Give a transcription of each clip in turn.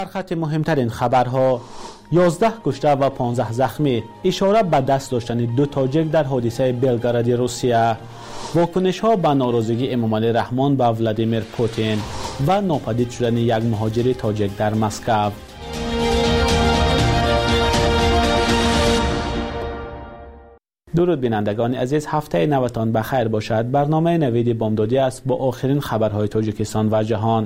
در خط مهمترین خبرها 11 کشته و 15 زخمی، اشاره به دست داشتن 2 تاجیک در حادثه بلگراد روسیه، واکنش ها به ناراضگی امامعلی رحمان به ولادیمیر پوتین و ناپدید شدن یک مهاجر تاجیک در مسکو. درود بینندگان عزیز، هفته نوتان بخیر باشد. برنامه نوید بامدادی است با آخرین خبرهای تاجیکستان و جهان.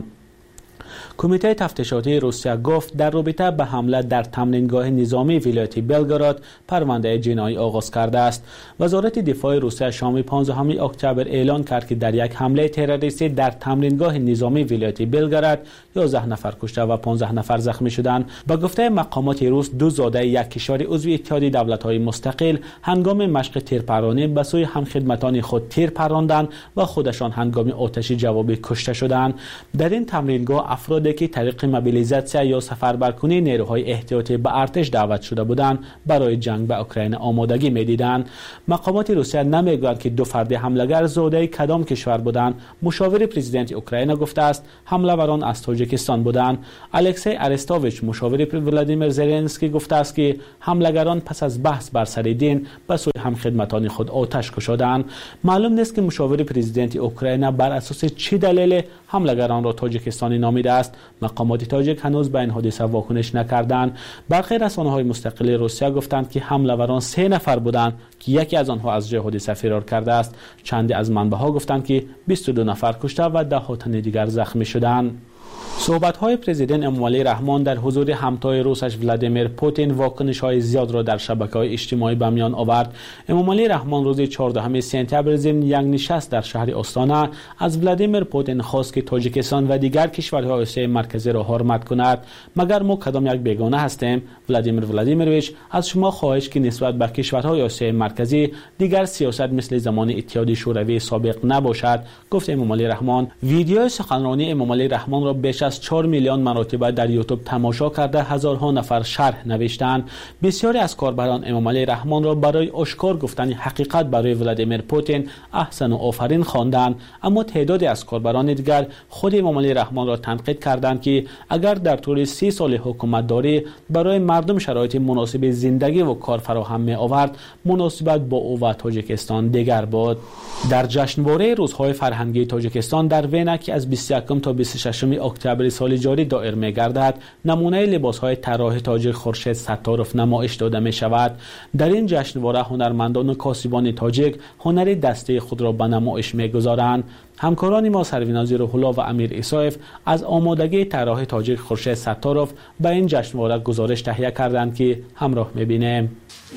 کمیته تفتیشاتی روسیه گفت در رابطه به حمله در تمرینگاه نظامی ولایت بلگراد پرونده جنایی آغاز کرده است. وزارت دفاع روسیه شام 15 اکتبر اعلان کرد که در یک حمله تروریستی در تمرینگاه نظامی ولایت بلگراد 11 نفر کشته و 15 نفر زخمی شدند. به گفته مقامات روس 2 زاده یک کشور عضو اتحادیه دولت‌های مستقل هنگام مشق تیرپرانی به سوی همخدمتان خود تیر پراندند و خودشان هنگام آتش جوابی کشته شدند. در این تمرینگاه افرادی که طریق موبیلیزاسیون یا سفربرکنی نیروهای احتیاطی به ارتش دعوت شده بودند برای جنگ به اوکراین آمادگی می‌دیدند. مقامات روسیه نمی‌گویند که 2 فرد حمله‌گر زاده کدام کشور بودند. مشاور پرزیدنت اوکراین گفته است حمله‌وران از تاجیکستان بودند. الکسی ارستوویچ مشاور ولادیمیر زلنسکی گفته است که حمله‌گران پس از بحث بر سر دین به سوی همخدمتان خود آتش کشیدند. معلوم نیست که مشاور پرزیدنت اوکراین بر اساس چه دلیل حمله‌گران را تاجیکستانی نامیده است. مقامات تاجیک هنوز به این حادثه واکنش نکردند. برخی رسانه‌های مستقل روسیه گفتند که حمله‌وران 3 نفر بودند که یکی از آنها از جای حادثه فرار کرده است. چندی از منبع‌ها گفتند که 22 نفر کشته و 10 تن دیگر زخمی شدند. صحبت‌های پرزیدنت امامعلی رحمان در حضور همتای روسش ولادیمیر پوتین واکنش‌های زیاد را در شبکه‌های اجتماعی به میان آورد. امامعلی رحمان روز 14 سپتامبر ضمن یک نشست در شهر آستانه از ولادیمیر پوتین خواست که تاجیکستان و دیگر کشورهای آسیای مرکزی را حرمت کند. مگر ما کدام یک بیگانه هستیم؟ ولادیمیر ولادیمیرویچ از شما خواهش که نسبت به کشورهای آسیای مرکزی دیگر سیاست مثل زمان اتحاد شوروی سابق نباشد، گفت امامعلی رحمان. ویدیو سخنرانی امامعلی رحمان را بیش از 4 میلیون مرتبه در یوتیوب تماشا کرده هزارها نفر شرح نوشتند. بسیاری از کاربران امامعلی رحمان را برای آشکار گفتن حقیقت برای ولادیمیر پوتین احسن و آفرین خواندند، اما تعدادی از کاربران دیگر خود امامعلی رحمان را تنقید کردند که اگر در طول 30 سال حکومت داری برای مردم شرایط مناسب زندگی و کار فراهم می آورد، مناسبت با او و تاجیکستان دیگر بود. در جشنواره روزهای فرهنگی تاجیکستان در وینا که از 21 تا 26 اکتبر سال جاری دایر می گردد، نمونه لباس‌های طراح تاجیک خورشید ستاروف نمایش داده می شود. در این جشنواره هنرمندان و کاسبان تاجیک هنر دسته خود را به نمایش می گذارند. همکاران ما سرویناز روح‌الله و امیر ایسایف از آمادگی طراح تاجیک خورشید ستاروف به این جشنواره گزارش تهیه کردند که همراه می‌بینیم.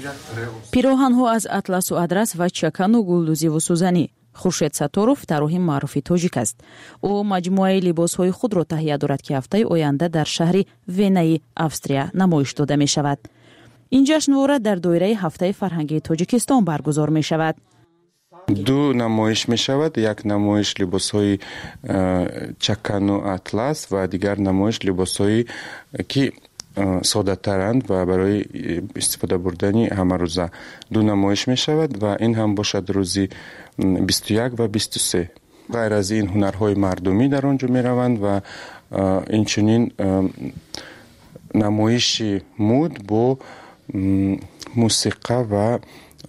پیراهن‌ها از اطلس و ادرس و چکن و گلدوزی و سوزنی. خورشید ستاروف طراح معروف تاجیک است. او مجموعه لباس‌های خود را تهیه دارد که هفته آینده در شهر وینای اوستریا نمایش داده می شود. این جشنواره در دایره هفته فرهنگی تاجیکستان برگزار می شود. 2 نمایش می شود. یک نمایش لباس‌های چکن و اطلس و دیگر نمایش لباس‌های که ساده ترند و برای استفاده بردنی همه روزه. 2 نمایش می شود و این هم باشد روزی 21 و 23. غیر از این هنرهای مردمی در آنجا می روند و اینچنین نمایش مود با موسیقی و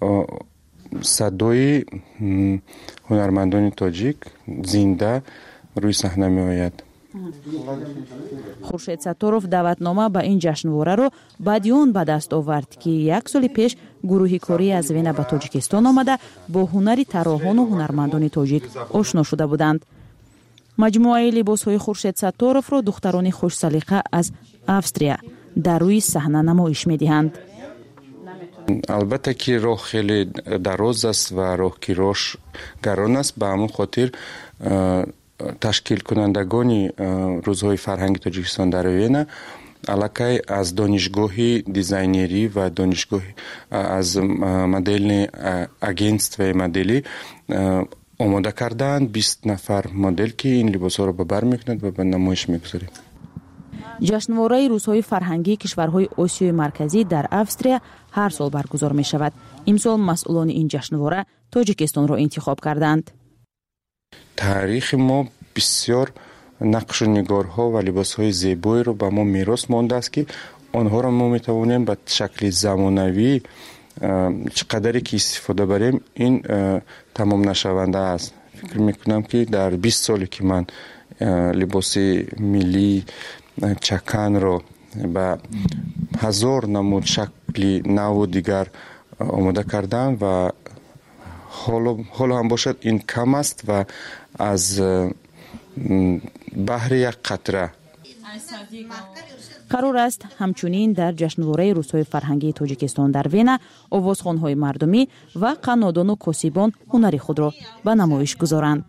صدای هنرمندان تاجیک زنده روی صحنه می آید. خورشید ستاروف دعوتنامه به این جشنواره را بعد آن به دست آورد که 1 سال پیش گروهی کاری از وینا به تاجیکستان آمده با هنری طراحان و هنرمندان تاجیک آشنا شده بودند. مجموعه لباس‌های خورشید ستاروف را دختران خوش سلیقه از اوستریا در روی صحنه نمایش می‌دهند. البته که راه خیلی دراز است و راه که راهش گران است، به همون خاطر تشکیل کنندگان روزهای فرهنگ تاجیکستان در وینا علاقه از دانشگاه دیزاینری و دانشگاه از مدل اگنستو مدلی آماده کردند. 20 نفر مدل که این لباس‌ها را به بر می‌کنند و به نمایش می‌گذارند. جشنواره روزهای فرهنگی کشورهای آسیای مرکزی در اوستریا هر سال برگزار می شود. امسال مسئولان این جشنواره تاجیکستان را انتخاب کردند. تاریخ ما بسیار نقش و نگارها و لباسهای زیبایی رو به ما میراث مانده است که آنها را ما میتوانیم به شکل زمانوی چقدری که استفاده بریم این تمام نشونده است. فکر میکنم که در 20 سالی که من لباس ملی چکن رو به 1000 نمود شکل نو دیگر آماده کردم و حالا هم باشد این کم است و از بحر یک قطره. قرار است همچنین در جشنواره روزهای فرهنگی تاجیکستان در وینا آوازخوان‌های مردمی و قنادان و کاسبان هنری خود را به نمایش گذارند.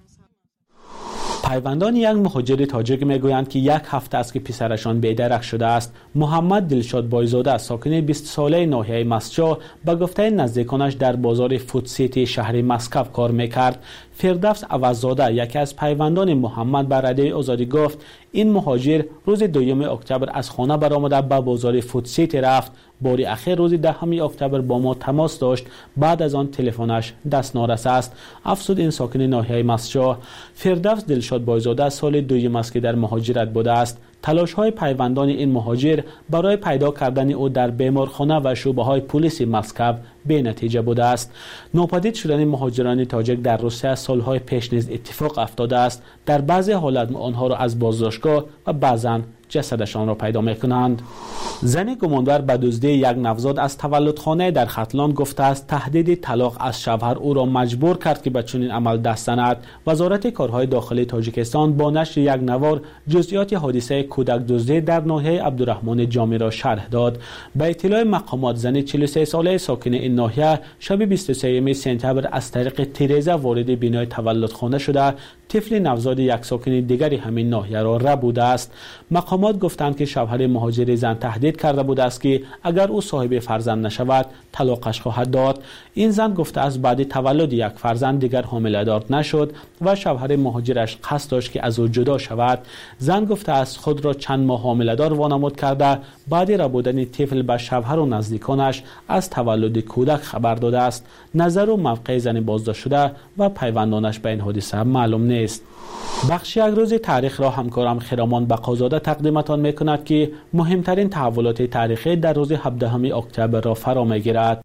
پیوندان یک مهاجر تاجیک میگویند که یک هفته است که پسرشان بی‌درک شده است. محمد دلشاد بایزاده ساکن 20 ساله ناحیه مسجد به گفته نزدیکانش در بازار فودسیتی شهر مسکو کار میکرد. فردوس عوضزاده یکی از پیوندان محمد به رادیوی آزادی گفت این مهاجر روز 2 اکتبر از خانه برآمده به بازار فودسیتی رفت. باری اخیر روز 10 اکتبر با ما تماس داشت، بعد از آن تلفنش دست نارس است. افسود این ساکن ناحیه مسجد. فردوس دلشاد بایزاده سال 2 است که در مهاجرت بوده است. تلاش های پیوندان این مهاجر برای پیدا کردن او در بیمارخانه و شعبه های پلیس مسکو بی نتیجه بوده است. ناپدید شدن مهاجران تاجیک در روسیه سالهای پیش نیز اتفاق افتاده است. در بعضی حالات آنها را از بازداشتگاه و بعضا جسدشان را پیدا میکنند. زن گمانبر به دزدی یک نوزاد از تولدخانه در ختلان گفته است تهدید طلاق از شوهر او را مجبور کرد که به چنین عمل دست زند. وزارت کارهای داخلی تاجیکستان با نشر یک نوار جزئیات حادثه کودک دزدی در ناحیه عبدالرحمن جامی را شرح داد. به اطلاع مقامات زن 43 ساله ساکن این ناحیه شب 23 سپتامبر از طریق تیریزه وارد بینای تولدخانه شده طفل نوزاد یک ساکن دیگری همین ناحیه را ربوده است. مقامات گفتند که شوهر مهاجر زن تهدید کرده بوده است که اگر او صاحب فرزند نشود طلاقش خواهد داد. این زن گفته است بعد تولد یک فرزند دیگر حامله‌دار نشد و شوهر مهاجرش قصد داشت که از او جدا شود. زن گفته است خود را چند ماه حامله‌دار وانمود کرده بعد ربودن طفل به شوهر و نزدیکانش از تولد کودک خبر داده است. نظر و موقع زن بازداشت شده و پیوندانش به این حادثه معلوم نیست. بخش یک روز تاریخ را همکارم خرامان بقازاده تقدیمتان میکند که مهمترین تحولات تاریخی در روز 17 اکتبر را فرا میگیرد.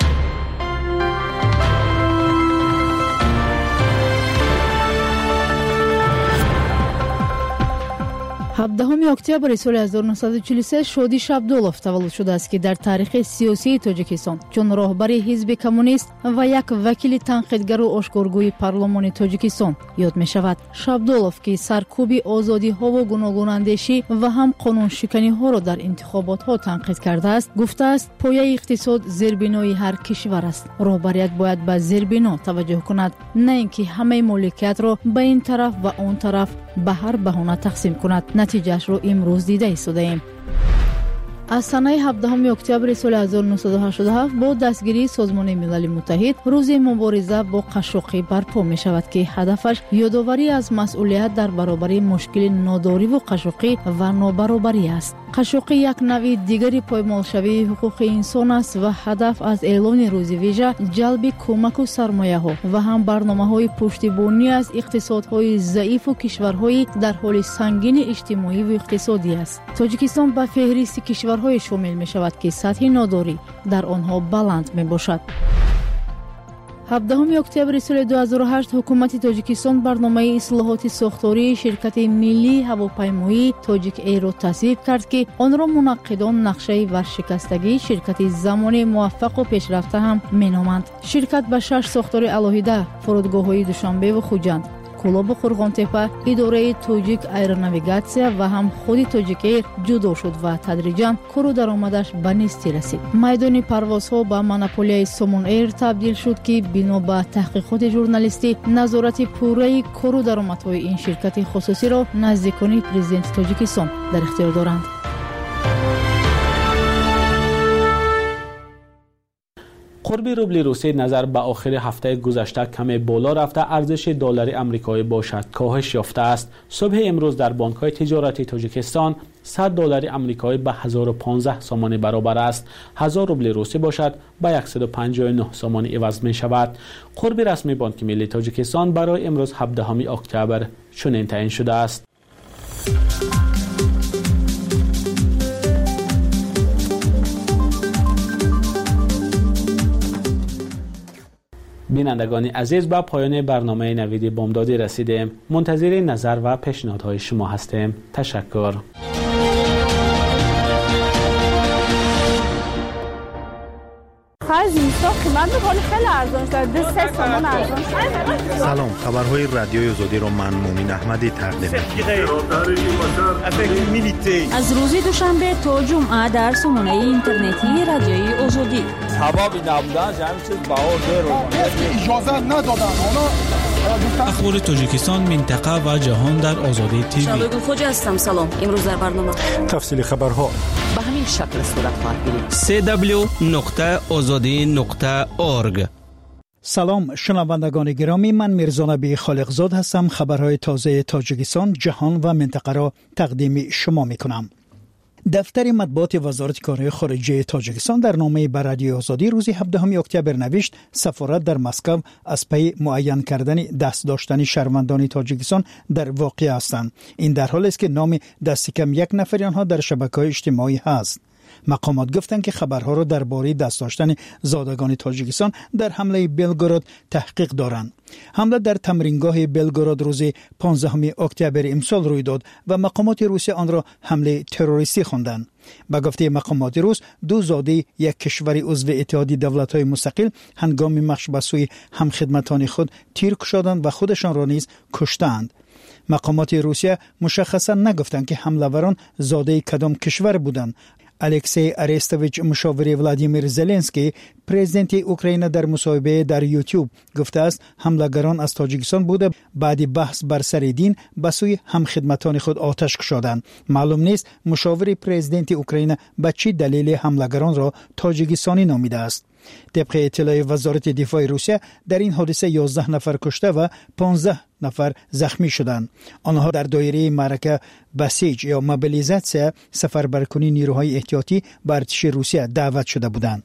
17 октябри соли 1943 шодӣ шабдулов таваллуд шудааст ки дар таърихи сиёсии тоҷикистон чун роҳбари ҳизби коммунист ва як вакили танқидгару ошкоргӯи парлумони тоҷикистон ёд мешавад. шабдулов ки саркӯби озодиҳову гуногунандешӣ ва ҳам қонуншиканиҳоро дар интихоботҳо танқид кардааст, гуфтааст пояи иқтисод зербинои ҳар кишвар аст. роҳбарият бояд ба зербино таваҷҷӯҳ кунад, на ин ки ҳамаи моликиятро ба ин тараф ва он тараф ба ҳар баҳона тақсим кунад. натиҷаашро имрӯз дида истодаем. аз санаи 17 октябри соли 1987 бо дастгирии созмони милали муттаҳид рӯзи мубориза бо қашшоқӣ барпо мешавад ки ҳадафаш ёдоварӣ аз масъулият дар баробари мушкили нодориву қашшоқӣ ва нобаробарӣ аст. қашшоқӣ як навъи дигари поймолшавии ҳуқуқи инсон аст ва ҳадаф аз эълони рӯзи вижа ҷалби кӯмаку сармояҳо ва ҳам барномаҳои пуштибонӣ аз иқтисодҳои заифу кишварҳои дар ҳоли сангини иҷтимоиву иқтисодӣ аст. тоҷикистон ба феҳристи кишварҳои шомил мешавад ки сатҳи нодорӣ дар онҳо баланд мебошад. 17 октябри соли 2008 ҳукумати тоҷикистон барномаи ислоҳоти сохтории ширкати миллии ҳавопаймоӣ Togic Airро тасвиб кард ки онро мунаққидон нақшаи варшикастагии ширкати замони муваффақу пешрафта ҳам меноманд. ширкат ба 6 сохтори алоҳида фурудгоҳҳои Душанбеву Хуҷанд, Кулобу Қурғонтепа, идораи Togic Aeronavigasiya ва ҳам худи Togic Air ҷудо шуд ва тадриҷан кору даромадаш ба нестӣ расид. майдони парвозҳо ба монополияи Somon Air табдил шуд ки бино ба таҳқиқоти журналистӣ назорати пурраи кору даромадҳои ин ширкати хусусиро наздикони президенти Тоҷикистон дар ихтиёр доранд. قرب روبل روسی نظر به آخر هفته گذشته کمی بالا رفته ارزش دلار آمریکایی باشد کاهش یافته است. صبح امروز در بانک‌های تجارتی تاجیکستان $100 آمریکایی به 1015 سومانی برابر است. 1000 روبل روسی باشد به 159 سومانی عوض می شود. قرب رسمی بانک ملی تاجیکستان برای امروز 17 اکتبر چنین تعیین شده است. بینندگان عزیز، به پایان برنامه نوید بامدادی رسیدیم. منتظر نظر و پیشنهادهای شما هستیم. تشکر. سلام، خبرهای رادیوی آزادی رو من مومن احمدی تقدیم می‌کنم. از روز دوشنبه تا جمعه در سامانه اینترنتی رادیوی آزادی. سبب نبودن همین چیز اجازه ندادن. اخبار تاجیکستان، منطقه و جهان در آزادی تیوی. شالوگو خوجا هستم. سلام. امروز در برنامه تفصیل خبرها به همین شکل صورت خواهد گرفت. www.azadi.org. سلام شنوندگان گرامی، من میرزا نبی خالقزاد هستم. خبرهای تازه تاجیکستان، جهان و منطقه را تقدیم شما میکنم. دفتر مطبوعات وزارت کارهای خارجه تاجیکستان در نامه به رادیو آزادی روز 17 اکتبر نوشت سفارت در مسکو از پی معین کردن دست داشتن شهروندان تاجیکستان در واقع هستند. این در حالی است که نام دست کم یک نفر آنها در شبکه‌های اجتماعی هست. مقامات گفتند که خبرها را درباره دست داشتن زادگان تاجیکستان در حمله بلگراد تحقیق دارند. حمله در تمرینگاه بلگراد روز 15 اکتبر امسال روی داد و مقامات روسیه آن را حمله تروریستی خواندند. به گفته مقامات روس، دو زاده یک کشور عضو اتحادیه دولت‌های مستقل هنگام مشی به سوی همخدمتان خود تیر کشیدند و خودشان را نیز کشتند. مقامات روسیه مشخصا نگفتند که حمله‌وران زاده کدام کشور بودند. الکسی ارستویچ مشاور ولادیمیر زلنسکی پرزیدنت اوکراین در مصاحبه در یوتیوب گفته است حمله‌گران از تاجیکستان بوده، بعد بحث بر سر دین به سوی همخدمتان خود آتش کشیدند. معلوم نیست مشاور پرزیدنت اوکراین به چه دلیل حمله‌گران را تاجیکستانی نامیده است. طبق اطلاع وزارت دفاع روسیه در این حادثه 11 نفر کشته و 15 نفر زخمی شدند. آنها در دایره معرکه بسیج یا موبیلیزاسیون سفربرکنی نیروهای احتیاطی به ارتش روسیه دعوت شده بودند.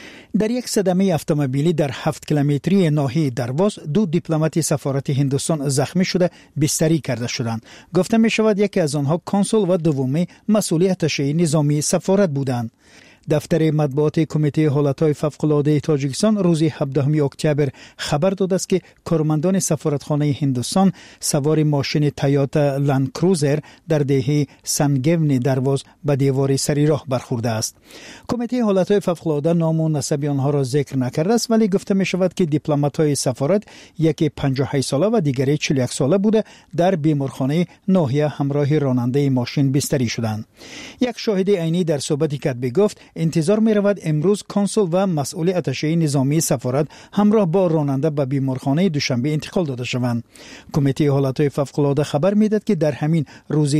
در یک صدمه اتومبیلی در 7 کیلومتری ناحیه درواز دو دیپلمات سفارت هندوستان زخمی شده بستری کرده شدند. گفته می شود یکی از آنها کنسول و دومی مسئول اتشه نظامی سفارت بودند. دفتر مطبوعات کمیته حالتهای فوق‌العاده تاجیکستان روز 17 اکتبر خبر داده است که کارمندان سفارتخانه هندوستان سوار ماشین تویوتا لند کروزر در دهه سنگون درواز به دیوار سری راه برخورده است. کمیته حالتهای فوق‌العاده نام و نسب آنها را ذکر نکرده است، ولی گفته می شود که دیپلمات‌های سفارت یکی 58 ساله و دیگری 41 ساله بوده در بیمارخانه ناحیه همراه راننده ماشین بستری شدند. یک شاهد عینی در صحبتی کتبی گفت انتظار می رود امروز کنسول و مسئول اتشه نظامی سفارت همراه با راننده به بیمارخانه دوشنبه انتقال داده شوند. کمیته حالتهای فوق‌العاده خبر می دهد که در همین روز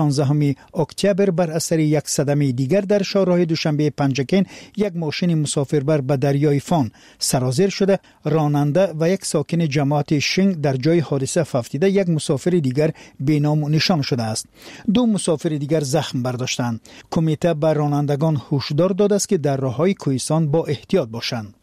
16 اکتبر بر اثر یک صدمه دیگر در شاهراه دوشنبه پنجکین یک ماشین مسافربر به دریای فان سرازیر شده. راننده و یک ساکن جماعت شینگ در جای حادثه ففتیده، یک مسافر دیگر بی‌نام و نشان شده است. دو مسافر دیگر زخم برداشتند. کمیته به رانندگان هشدار داده است که در راههای کوهستان با احتیاط باشند.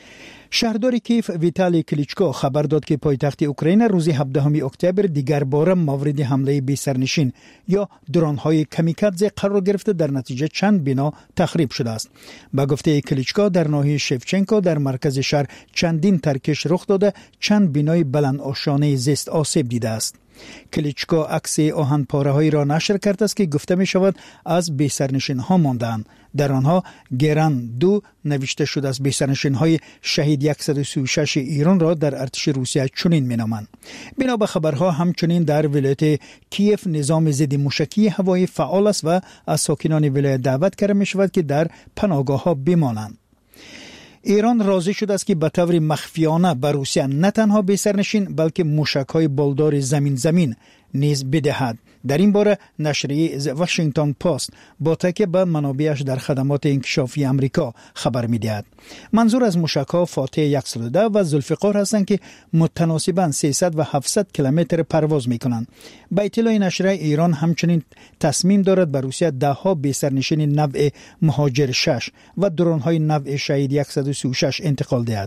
شهردار کیف ویتالی کلیچکو خبر داد که پایتخت اوکراین روز 17 اکتبر دیگر بار مورد حمله بی سرنشین یا درون‌های کامیکادزه قرار گرفته، در نتیجه چند بنا تخریب شده است. با گفته کلیچکو در ناحیه شفچنکو در مرکز شهر چندین ترکش رخ داده، چند بنای بلند آشانه زیست آسیب دیده است. کلیچکو عکس آهن‌پاره‌هایی را نشر کرده است که گفته می شود از بی‌سرنشین‌ها ماندند. در آنها گران 2 نوشته شده است. بی‌سرنشین‌های شهید 136 ایران را در ارتش روسیه چنین می‌نامند. بنا به خبرها همچنین در ولایت کیف نظام ضد موشکی هوایی فعال است و از ساکنان ولایت دعوت کرده می شود که در پناهگاه‌ها بمانند. ایران راضی شده است که به طور مخفیانه به روسیه نه تنها بی‌سرنشین بلکه موشک‌های بالدار زمین نیز بدهد. در این باره نشریه واشنگتن پست با تکیه به منابعش در خدمات انکشافی امریکا خبر می‌دهد. منظور از موشک‌ها فاتح 110 و ذوالفقار هستند که متناسباً 300 و 700 کیلومتر پرواز می‌کنند. با اطلاع نشریه ایران همچنین تصمیم دارد به روسیه 10 بی‌سرنشین نوع مهاجر 6 و درون‌های نوع شهید 136 انتقال دهد.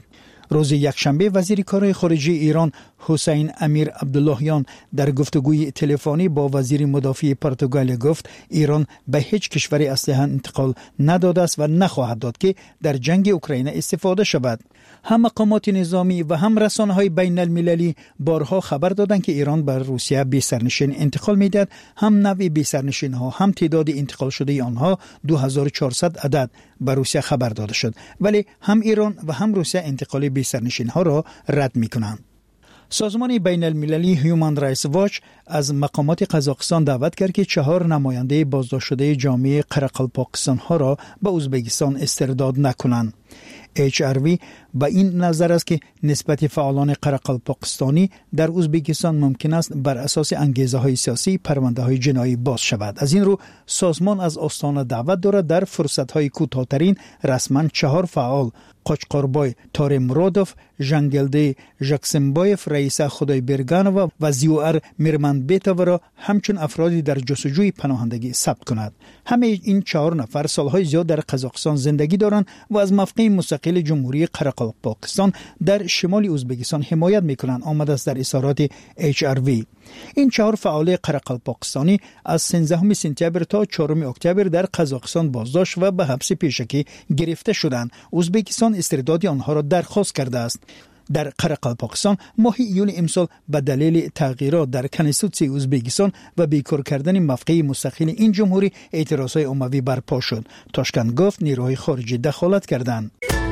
روز یکشنبه وزیر کارهای خارجه ایران حسین امیر عبداللهیان در گفتگوی تلفنی با وزیر مدافع پرتغال گفت ایران به هیچ کشوری اسلحه انتقال نداده است و نخواهد داد که در جنگ اوکراین استفاده شود. هم مقامات نظامی و هم رسانه‌های بین المللی بارها خبر دادند که ایران بر روسیه بی سرنشین انتقال می‌دهد. هم نوع بی سرنشین‌ها هم تعداد انتقال شده آنها 2400 عدد به روسیه خبر داده شد، ولی هم ایران و هم روسیه انتقال بی سرنشین‌ها را رد می‌کنند. سازمان بین المللی هیومن رایتس واچ از مقامات قزاقستان دعوت کرد که 4 نماینده بازداشت شده جامعه قرقلپاکستان ها را به ازبکستان استرداد نکنند. HRV با این نظر است که نسبت فعالان قرقلپاکستانی در ازبکستان ممکن است بر اساس انگیزه های سیاسی پرونده های جنایی باز شود. از این رو سازمان از آستانه دعوت دارد در فرصت های کوتاه‌ترین رسما 4 فعال قاچقاربای تارمرودوف، جنگلده ژاکسمبایف، رئیس خدایبرگانو و زیوار میرمنبتوو را همچون افرادی در جستجوی پناهندگی ثبت کند. همه این 4 نفر سالهای زیاد در قزاقستان زندگی دارند و از موقع مستقل جمهوری قرقلپاکستان در شمال ازبکستان حمایت میکنند. آمده است در اظهارات HRV. این 4 فعال قرقلپاکستانی از 13 سپتامبر تا 4 اکتبر در قزاقستان بازداشت و به حبس پیشکی گرفته شدند. ازبکستان استرداد آنها را درخواست کرده است. در قرقلپاکستان ماه ایول امسال به دلیل تغییرات در کنستیتوسی ازبکستان و بیکار کردن موقع مستقل این جمهوری اعتراضهای عمومی برپا شد. تاشکند گفت نیروهای خارجی دخالت کردند.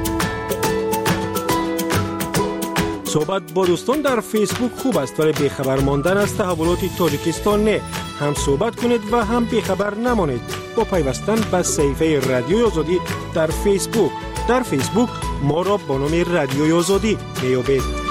صحبت با دوستان در فیسبوک خوب است، ولی بیخبر ماندن از تحولات تاجیکستان نه. هم صحبت کنید و هم بیخبر نمانید با پیوستن به صفحه رادیوی آزادی در فیسبوک. در فیسبوک ما را با نام رادیوی آزادی میابید.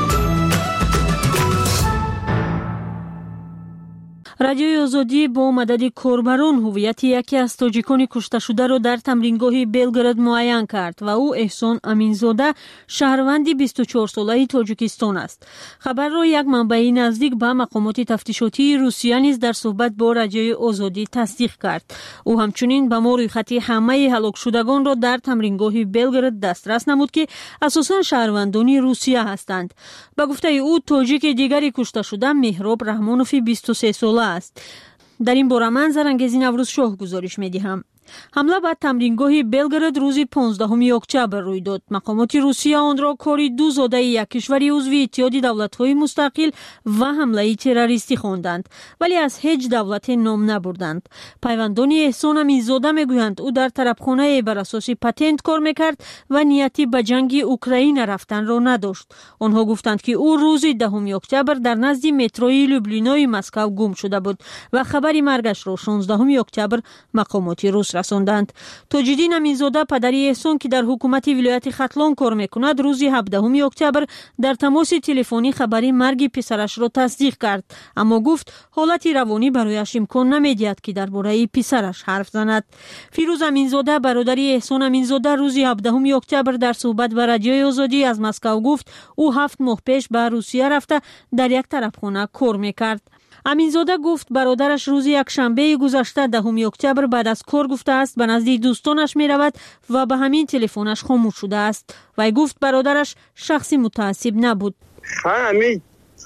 رادیوی آزادی با مدد کاربران هویت یکی از تاجیکان کشته شده را در تمرینگاه بلگراد معین کرد و او احسان امینزاده شهروند 24 ساله تاجیکستان است. خبر را یک منبع نزدیک به مقامات تفتیشاتی روسیه نیز در صحبت با رادیوی آزادی تصدیق کرد. او همچنین به ما رویخط همه هلاک شدگان را در تمرینگاه بلگراد دسترس نمود که اساساً شهروندان روسیه هستند. به گفته او تاجیک دیگری کشته شده مهراب رحمانوف 23 ساله است. در این باره من زرانگیزی نوروز شاه گزارش می‌دهم. حمله به تمرینگاه بلگراد روز 15 اکتبر روی داد. مقامات روسیه آن را کاری دو زاده یک کشور عضو اتحاد دولت‌های مستقل و حمله تروریستی خواندند، ولی از هیچ دولت نام نبردند. پیوندان احسان امینزاده میگویند او در طرفخانه بر اساس پتنت کار میکرد و نیتی به جنگ اوکراین رفتن را نداشت. آنها گفتند که او روز 10 اکتبر در نزد متروی لوبلینای مسکو گم شده بود و خبری مرگش را 16 اکتبر مقامات روس رساندند. تاجدین امینزاده پدری احسان که در حکومت ولایت ختلان کار میکند روز 17 اکتبر در تماس تلفنی خبری مرگ پسرش را تصدیق کرد، اما گفت حالت روانی برایش امکان نمیدهد که درباره پسرش حرف زند. فیروز امینزاده برادری احسان امینزاده روز 17 اکتبر در صحبت با رادیوی آزادی از مسکو گفت او 7 ماه پیش به روسیه رفته در یک طرفخانه کار میکرد. امینزاده گفت برادرش روز یک شنبه گذشته 10 اکتبر بعد از کار گفته است به نزد دوستانش می رود و به همین تلفنش خاموش شده است. و گفت برادرش شخصی متعصب نبود. همین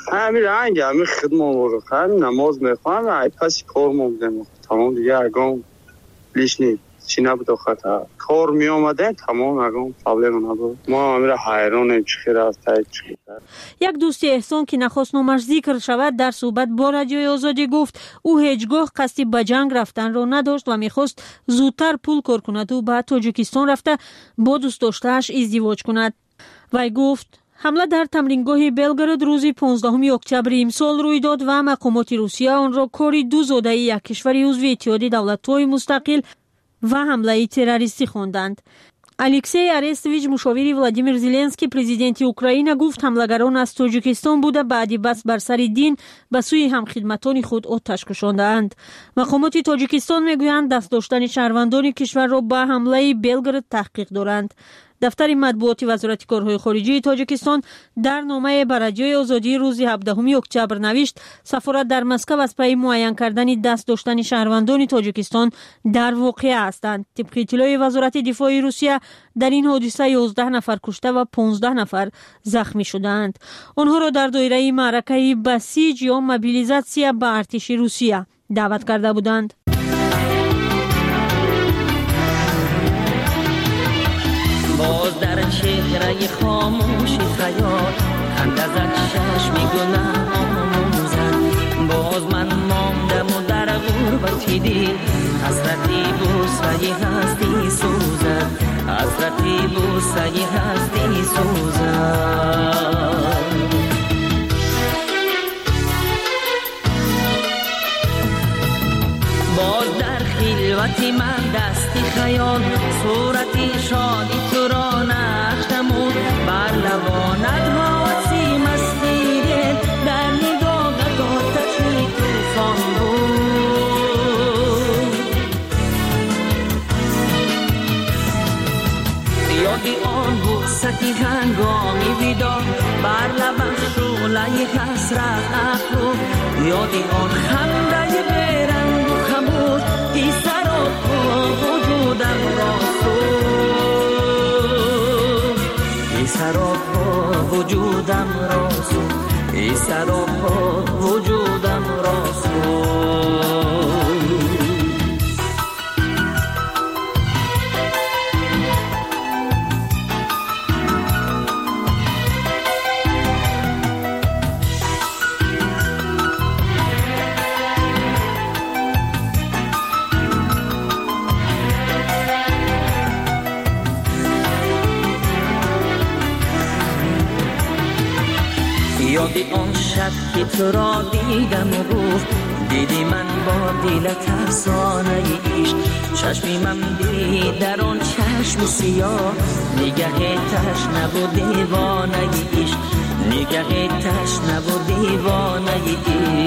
رنگ همین خدمت همین نماز میخوام پس کار موندم تمام دیگه اگم لیش نی چی نبود خطا کار می اومده تمام اگم پرابلم نبود. ما امیر حیرانیم چه خیر است چی. یک دوست احسان که نخواست نامش ذکر شود در صحبت با رادیوی آزادی گفت او هیچگاه قصد به جنگ رفتن را نداشت و میخواست زودتر پول کار کند و به تاجیکستان رفته با دوست داشته‌اش ازدواج کند. وی گفت حمله در تمرینگاه بلگراد روز 15 اکتبر امسال روی داد و مقامات روسیه آن را کاری دو زاده یک کشور عضو اتحاد دولت‌های مستقل و حمله تروریستی خواندند. الکسی ارستویچ مشاور ولادیمیر زلنسکی پرزیدنت اوکراین گفت حملگران از تاجیکستان بوده بعدی بس بر سر دین به سوی همخدمتان خود آتش کشاندند. مقامات تاجیکستان میگویند دست داشتن شهروندان کشور را به حمله بلگراد تحقیق دارند. دفتر مطبوعاتی وزارت کارهای خارجه تاجیکستان در نامه به رادیوی آزادی روز 17 اکتبر نوشت سفارت در مسکو از پی معین کردن دست داشتن شهروندان تاجیکستان در واقعه هستند. طبق اطلاع وزارت دفاع روسیه در این حادثه 11 نفر کشته و 15 نفر زخمی شدند. آنها را در دایره معرکه بسیج یا موبیلیزاسیا به ارتش روسیه دعوت کرده بودند. باز در چهره خاموشی خیال اندازت چشمی گناه آموزد. باز من ماندم و در غربتی دل حسرتی بوسه هستی سوزد. حسرتی بوسه هستی سوزد. باز در خلوتی من دستی خیال صورتی شادی تو را نقش نمود. بر لبانت حواسی مستی دل در نگاهت آتشی طوفان بود. یادی آن بوستی هنگامی ویدا بر لبم شعله حسرت افروخت. یادی آن خنده بیرنگ و خموش ای سراپا وجودم را سوخت. ای سراپا وجودم را سوخت. ای سراپا وجودم را سوخت. یادی آن شب که تو را دیدم و گفت دیدی من با دلت افسانه عشق. چشمی من دید در آن چشم سیاه نگه تشنه و دیوانه عشق. نگه تشنه و دیوانه عشق.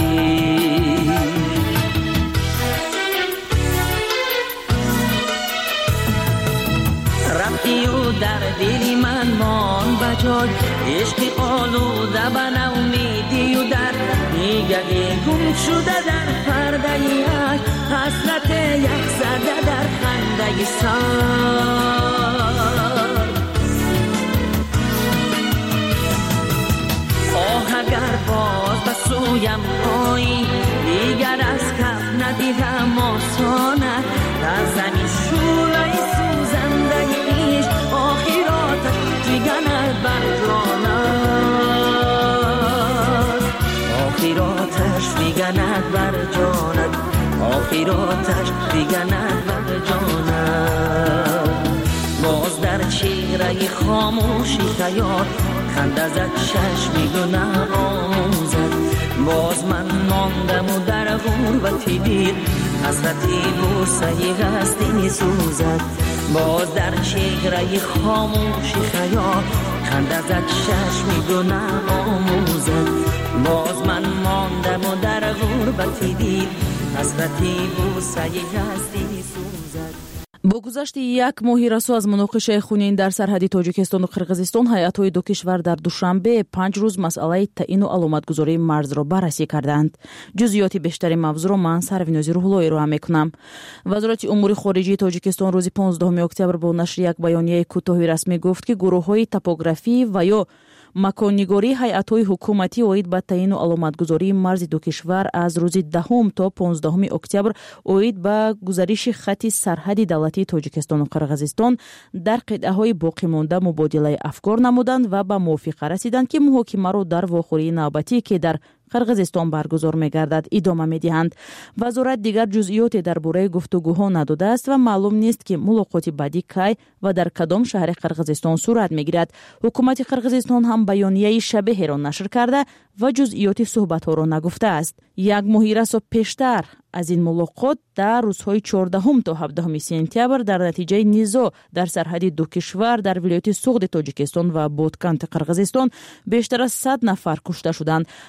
رفتی و در دلی من مان بجای عشقی آلوده به نومیدی و در نگه گم شده در پرده یک حسرت یک زده در خنده سر. آه اگر باز به سویم آیی دیگر از کف ندیدم آسانه در زمین شوله سوزنده ایش آخراتش دیگنه بر جانت. آخراتش دیگنه بر جانت. آخراتش دیگنه بر جانت. باز در چهره خاموشی خیال خنده زد چشمی گناه آموزد. باز من ماندم و در غربتی دل حسرتی بوسه هستی سوزد. باز در چهره خاموشی خیال خنده زد چشمی گناه آموزد. باز من ماندم و در غربتی دل حسرتی بوسه هستی سوزد. با گذشت یک ماهی رسو از مناقشه خونین در سرحدی تاجیکستان و قرغیزستان ҳайатҳои ду кишвар дар душанбе 5 рӯз масъалаи таъину аломатгузории марзро баррасӣ карданд. ҷузъиёти бештари мавзӯъро ман Сарвинози Рӯҳлоӣ роҳа мекунам. вазорати умури хориҷии Тоҷикистон рӯзи 15 октябр бо нашри як баёнияи кӯтоҳи расмӣ гуфт ки гурӯҳҳои топографӣ ва ё маконнигории ҳайатҳои ҳукуматӣ оид ба таъину аломатгузории марзи ду кишвар аз рӯзи 10 то 15 октябр оид ба гузариши хати сарҳади давлатии Тоҷикистону Қирғизистон дар қитъаҳои боқимонда мубодилаи афкор намуданд ва ба мувофиқа расиданд ки муҳокимаро дар вохӯрии навбатӣ ки дар قرغیزستان برگزار می‌گردد ادامه می‌دهند. وزارت دیگر جزئیاتی درباره گفتگوها نداده است و معلوم نیست که ملاقات بعدی کی و در کدام شهر قرغیزستان صورت می‌گیرد. حکومت قرغیزستان هم بیانیه شبیه را نشر کرده و جزئیات صحبت‌ها را نگفته است. یک ماه رسو پیشتر از این ملاقات در روزهای 14 تا 17 سپتامبر در نتیجه نزاع در سرحد دو کشور در ولایت سوغد تاجیکستان و بودکانت قرغیزستان بیشتر از 100 نفر کشته شدند. هر دو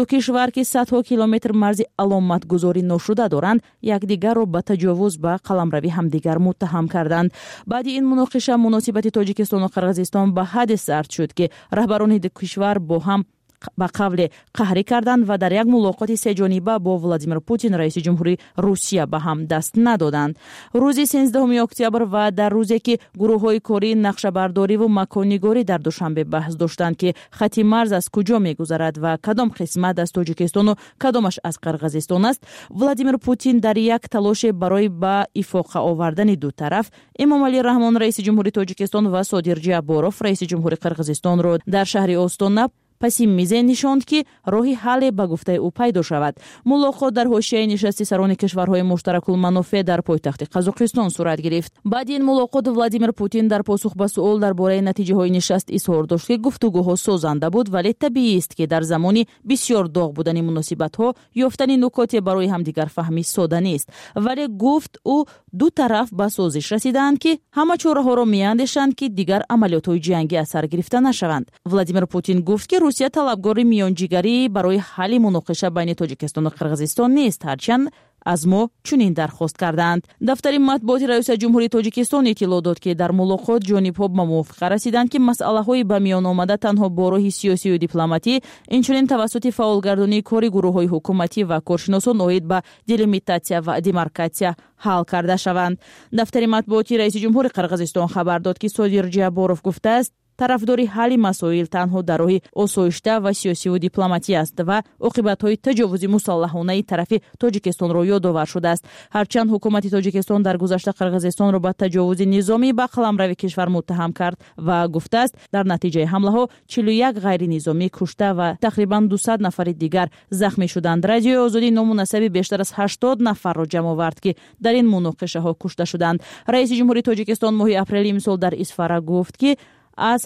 кишвар ки садҳо километр марзи аломатгузорӣ ношуда доранд якдигарро ба таҷовуз ба қаламравӣ ҳамдигар муттаҳам карданд. баъди ин муноқиша муносибати тоҷикистону қирғизистон ба ҳадде сард шуд ки раҳбарони кишвар бо ҳам ба қавле қаҳрӣ карданд ва дар як мулоқоти сеҷониба бо Владимир Путин раиси ҷумҳурии Русия ба ҳам даст надоданд. рӯзи 13 октябр ва дар рӯзе ки гурӯҳҳои кории нақшабардориву маконнигорӣ дар душанбе баҳс доштанд ки хати марз аз куҷо мегузарад ва кадом қисмат аз Тоҷикистону кадомаш аз Қирғизистон аст, Владимир Путин дар як талоше барои ба ифоқа овардани ду тараф Эмомалӣ Раҳмон раиси ҷумҳурии Тоҷикистон ва Содир Ҷаборов раиси ҷумҳурии Қирғизистонро дар шаҳри Остона паси мизен нишонд ки роҳи ҳалле ба гуфтаи ӯ пайдо шавад. мулоқот дар ҳошияи нишасти сарони кишварҳои муштаракулманофеъ дар пойтахти Қазоқистон сурат гирифт. баъди ин мулоқот Владимир Путин дар посух ба суол дар бораи натиҷаҳои нишаст изҳор дошт ки гуфтугӯҳо созанда буд, вале табиист ки дар замони бисёр доғ будани муносибатҳо ёфтани нукоте барои ҳамдигарфаҳмӣ сода нест. вале гуфт ӯ ду тараф ба созиш расидаанд ки ҳама чораҳоро меандешанд ки дигар амалиётҳои ҷангӣ аз сар гирифта нашаванд. Владимир Путин гуфт ки Русия талабгори миёнҷигарӣ барои ҳалли муноқиша байни Тоҷикистону Қирғизистон нест, ҳарчанд аз мо чунин дархост карданд. дафтари матбуоти раиси ҷумҳурии Тоҷикистон иттилоъ дод ки дар мулоқот ҷонибҳо ба мувофиқа расиданд ки масъалаҳои ба миён омада танҳо бо роҳи сиёсию дипломатӣ, инчунин тавассути фаъолгардонии кори гурӯҳҳои ҳукуматӣ ва коршиносон оид ба делимитатсия ва демаркатсия ҳал карда шаванд. дафтари матбуоти раиси ҷумҳурии Қирғизистон хабар дод ки Содир Ҷаборов гуфтааст, тарафдори ҳалли масоил танҳо дар роҳи осоишта ва сиёсиву дипломатӣ аст ва оқибатҳои таҷовузи мусаллаҳонаи тарафи Тоҷикистонро ёдовар шудааст. ҳарчанд ҳукумати Тоҷикистон дар гузашта Қирғизистонро ба таҷовузи низомӣ ба қаламрави кишвар муттаҳам кард ва гуфтааст, дар натиҷаи ҳамлаҳо 41 ғайринизомӣ кушта ва тақрибан 200 нафари дигар захмӣ шуданд. Радиои Озодӣ ному насаби бештар аз 80 нафарро ҷамъ овард ки дар ин муноқишаҳо кушта шуданд. раиси ҷумҳурии Тоҷикистон моҳи апрели имсол дар Исфара гуфт ки аз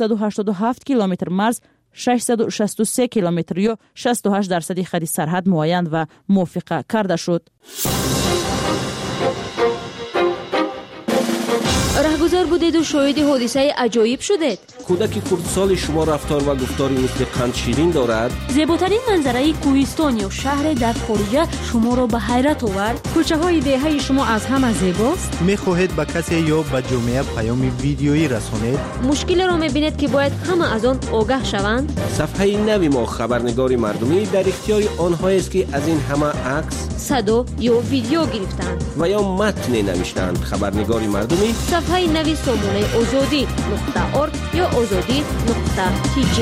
987 километр марз 663 километр ё 68% хади сарҳад муайян ва мувофиқа карда шуд. раҳгузор будеду шоҳиди ҳодисаи аҷоиб шудед? кӯдаки хурдсоли шумо рафтор ва гуфтори мисли қандширин дорад? зеботарин манзараи кӯҳистон ё шаҳре дар хориҷа шуморо ба ҳайрат овард? кӯчаҳои деҳаи шумо аз ҳама зебост? мехоҳед ба касе ё ба ҷомеа паёми видеоӣ расонед? мушкилеро мебинед ки бояд ҳама аз он огаҳ шаванд? сафҳаи нави мо хабарнигори мардумӣ дар ихтиёри онҳоест ки аз ин ҳама акс, садо ё видео гирифтанд ва ё матне навиштанд. хабарнигори мардумӣ сафҳаи нави сомонаи озодӣ.орг ё озодӣ.tg.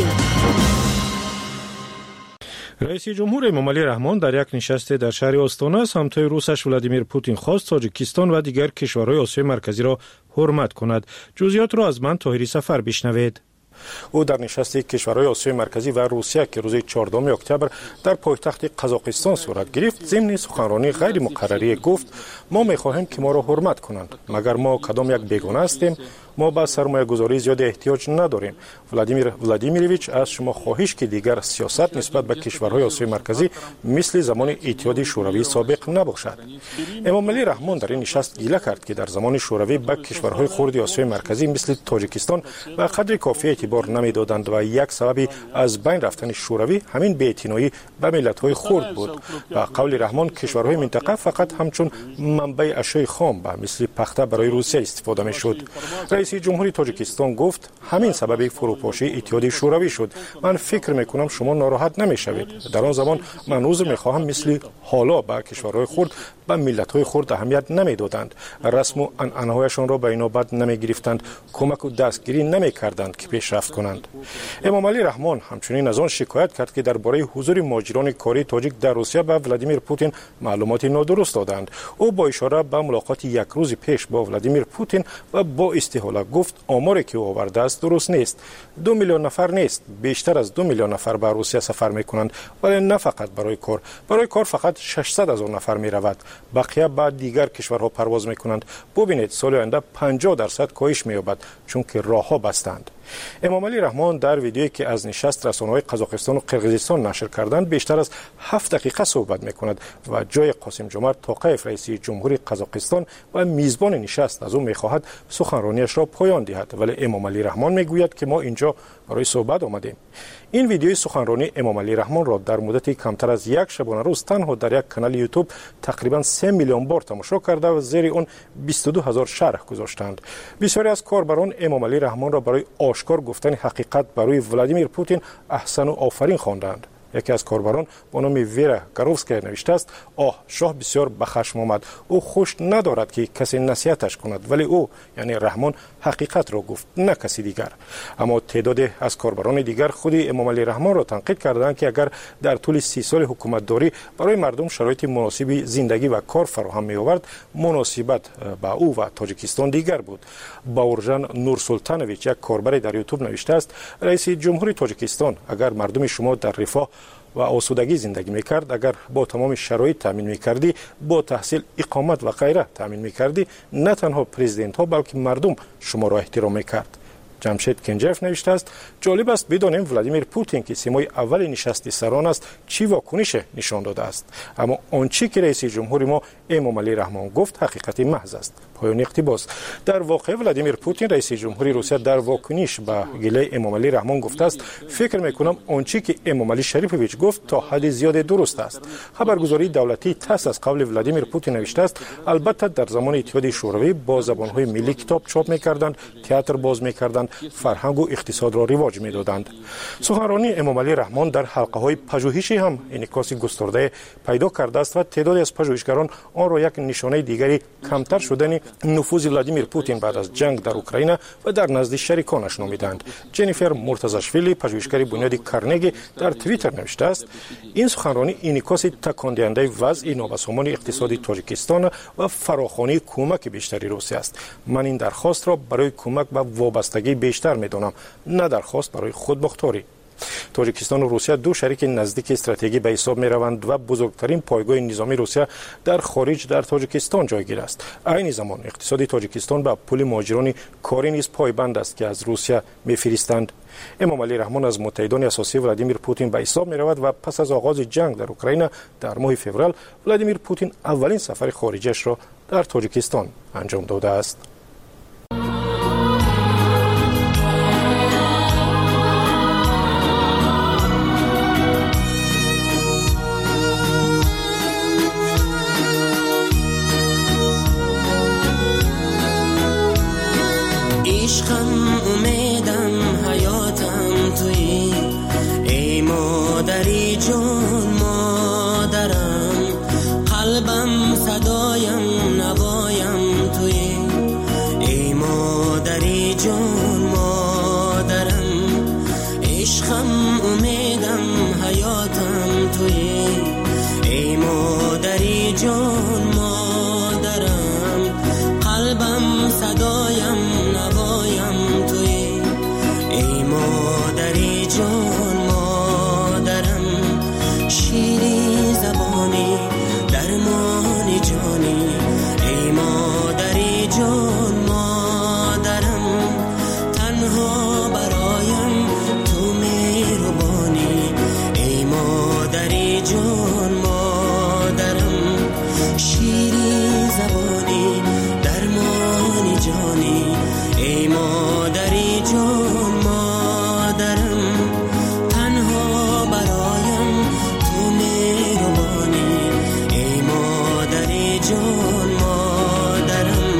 раиси ҷумҳур Эмомалӣ Раҳмон дар як нишасте дар шаҳри Остона самтои русаш Владимир Путин хост Тоҷикистон ва дигар кишварҳои Осиёи марказиро ҳурмат кунад. ҷузъиётро аз ман Тоҳири Сафар бишнавед. ӯ дар нишасти кишварҳои Осиёи марказӣ ва Русия ки рӯзи 14 октябр дар пойтахти Қазоқистон сурат гирифт, зимни суханронии ғайримуқаррарие гуфт: мо мехоҳем ки моро ҳурмат кунанд, магар мо кадом як бегона ҳастем, мо ба сармоягузории зиёде эҳтиёҷ надорем. Владимир Владимирович, аз шумо хоҳиш ки дигар сиёсат нисбат ба кишварҳои Осиёи марказӣ мисли замони Иттиҳоди шӯравии собиқ набошад. Эмомалӣ Раҳмон дар ин нишаст гила кард ки дар замони шӯравӣ ба кишварҳои хурди Осиёи марказӣ мисли Тоҷикистон ба қадри кофӣ эътибор намедоданд ва як сабаби аз байн рафтани шӯравӣ ҳамин беэътиноӣ ба миллатҳои хурд буд. Ба қавли Раҳмон, кишварҳои минтақа фақат ҳамчун манбаи ашёи хом ба мисли пахта барои Русия истифода мешуд. раиси ҷумҳурии Тоҷикистон гуфт: ҳамин сабаби фурӯпошии Иттиҳоди шӯравӣ шуд. ман фикр мекунам шумо нороҳат намешавед. дар он замон ман узр мехоҳам, мисли ҳоло ба кишварҳои хурд ба миллатҳои хурд аҳамият намедоданд, расму анъанаҳояшонро ба инобат намегирифтанд, кӯмаку дастгирӣ намекарданд ки пешрафт кунанд. Эмомалӣ Раҳмон ҳамчунин аз он шикоят кард ки дар бораи ҳузури муҳоҷирони кории тоҷик дар Русия ба Владимир Путин маълумоти нодуруст доданд. ӯ бо ишора ба мулоқоти якрӯзи пеш бо Владимир Путин ва бо истиҳола гуфт: оморе ки ӯ овардааст дуруст нест. 2 миллион нафар нест, бештар аз 2 миллион нафар ба Русия сафар мекунанд, вале на фақат барои кор. барои кор фақат 600 000 нафар меравад. бақия ба дигар кишварҳо парвоз мекунанд. бубинед, соли оянда 50% коҳиш меёбад, чунки роҳҳо бастанд. Эмомалӣ Раҳмон дар видеое ки аз нишаст расонаҳои Қазоқистону Қирғизистон нашр карданд бештар аз 7 дақиқа суҳбат мекунад ва ҷои Қосимҷомарт Тоқаев раиси ҷумҳури Қазоқистон ва мизбони нишаст аз ӯ мехоҳад суханрониашро поён диҳад, вале Эмомалӣ Раҳмон мегӯяд ки мо инҷо барои суҳбат омадем. این ویدیوی سخنرانی امام علی رحمان را در مدت کمتر از یک شبانه روز تنها در یک کانال یوتیوب تقریبا 3 میلیون بار تماشا کرده و زیر اون 22,000 شرح گذاشتند. بسیاری از کاربران امام علی رحمان را برای آشکار گفتن حقیقت برای ولادیمیر پوتین احسن و آفرین خواندند. یکی از کاربران با نام ویرا گاروفسکا نوشته است: شاه بسیار به خشم آمد. او خوش ندارد که کسی نصیحتش کند، ولی او یعنی رحمان حقیقت را گفت، نه کسی دیگر. اما تعدادی از کاربران دیگر خود امام علی رحمان را تنقید کردند که اگر در طول 30 سال حکومت داری برای مردم شرایط مناسب زندگی و کار فراهم می آورد، مناسبت با او و تاجیکستان دیگر بود. باورجان نورسلطانویچ، یک کاربر در یوتیوب نوشته است: رئیس جمهوری تاجیکستان، اگر مردم شما در رفاه و آسودگی زندگی میکرد، اگر با تمام شرایط تامین میکردی، با تحصیل، اقامت و غیره تامین میکردی، نه تنها پرزیدنت ها بلکه مردم شما را احترام میکرد. جمشید کنجف نوشته است: جالب است بدانیم ولادیمیر پوتین که سیمای اول نشست سران است چی واکنش نشان داده است، اما آنچه که رئیس جمهور ما امام علی رحمان گفت حقیقت محض است. پایان اقتباس. در واقع ولادیمیر پوتین رئیس جمهوری روسیه در واکنش به گله امام علی رحمان گفته است: فکر میکنم آنچه که امام علی شریفویچ گفت تا حد زیاد درست است. خبرگزاری دولتی تاس از قول ولادیمیر پوتین نوشته است: البته در زمان اتحاد شوروی با زبانهای ملی کتاب چاپ میکردند، تئاتر باز میکردند، فرهنگ و اقتصاد را رواج میدادند. سخنرانی امام علی رحمان در حلقه های پژوهشی هم انعکاس گسترده پیدا کرده است و تعدادی از پژوهشگران آن را یک نشانه دیگری کمتر شدن نفوذ ولادیمیر پوتین بعد از جنگ در اوکراین و در نزد شریکانش نامیدند. جنیفر مرتضاشویلی، پژوهشگر بنیاد کارنگی، در توییتر نوشته است: این سخنرانی انعکاس تکان دهنده وضع نابسامان اقتصادی تاجیکستان و فراخوانی کمک بیشتری روسیه است. من این درخواست را برای کمک و وابستگی بیشتر می‌دانم، نه درخواست برای خودمختاری. تاجیکستان و روسیه دو شریک نزدیک استراتژیکی به حساب می روند و بزرگترین پایگاه نظامی روسیه در خارج در تاجیکستان جایگیر است. عین زمان اقتصاد تاجیکستان به پول مهاجران کاری نیز پایبند است که از روسیه می‌فرستند. امام علی رحمان از متحدان اساسی ولادیمیر پوتین به حساب می رود و پس از آغاز جنگ در اوکراین در ماه فوریه ولادیمیر پوتین اولین سفر خارجیش را در تاجیکستان انجام داده است. عشقم، امیدم، حیاتم توی، ای مادری جون مادرم، قلبم، صدایم، نوایم توی، ای مادری جون مادرم. عشقم، امیدم، حیاتم توی، ای مادری جون مادرم، قلبم، صدایم، نوایم توی، ای مادری جون مادرم. شیری زبانی، درمانی جانی، ای مادری جون مادرم. تنها برایم تو مهربانی، ای مادری جون مادرم. شیری زبانی، درمانی جانی، ای مادری جون مادرم. تنها برایم تو مهربانی، ای مادری جون مادرم.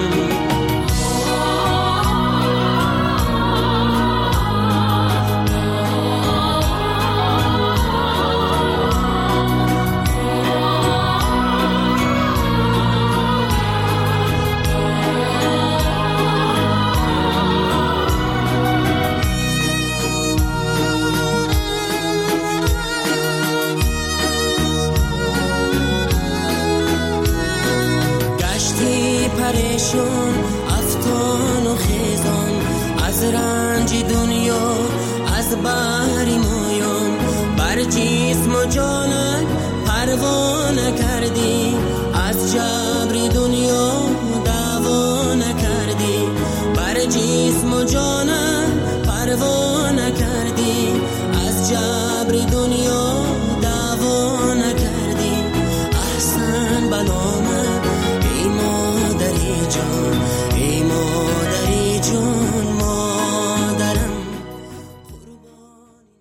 پریشان، افتان و خیزان، از رنج دنیا، از بحر مایان، بر جسم و جانت پروا نکردی، از جبر دنیا دعوا نکردی، بر جسم و جانت پروا نکردی، از جبر دنیا دعوا نکردی. احسن بنامه ای مادری جان، ای مادری جان مادرم. خبر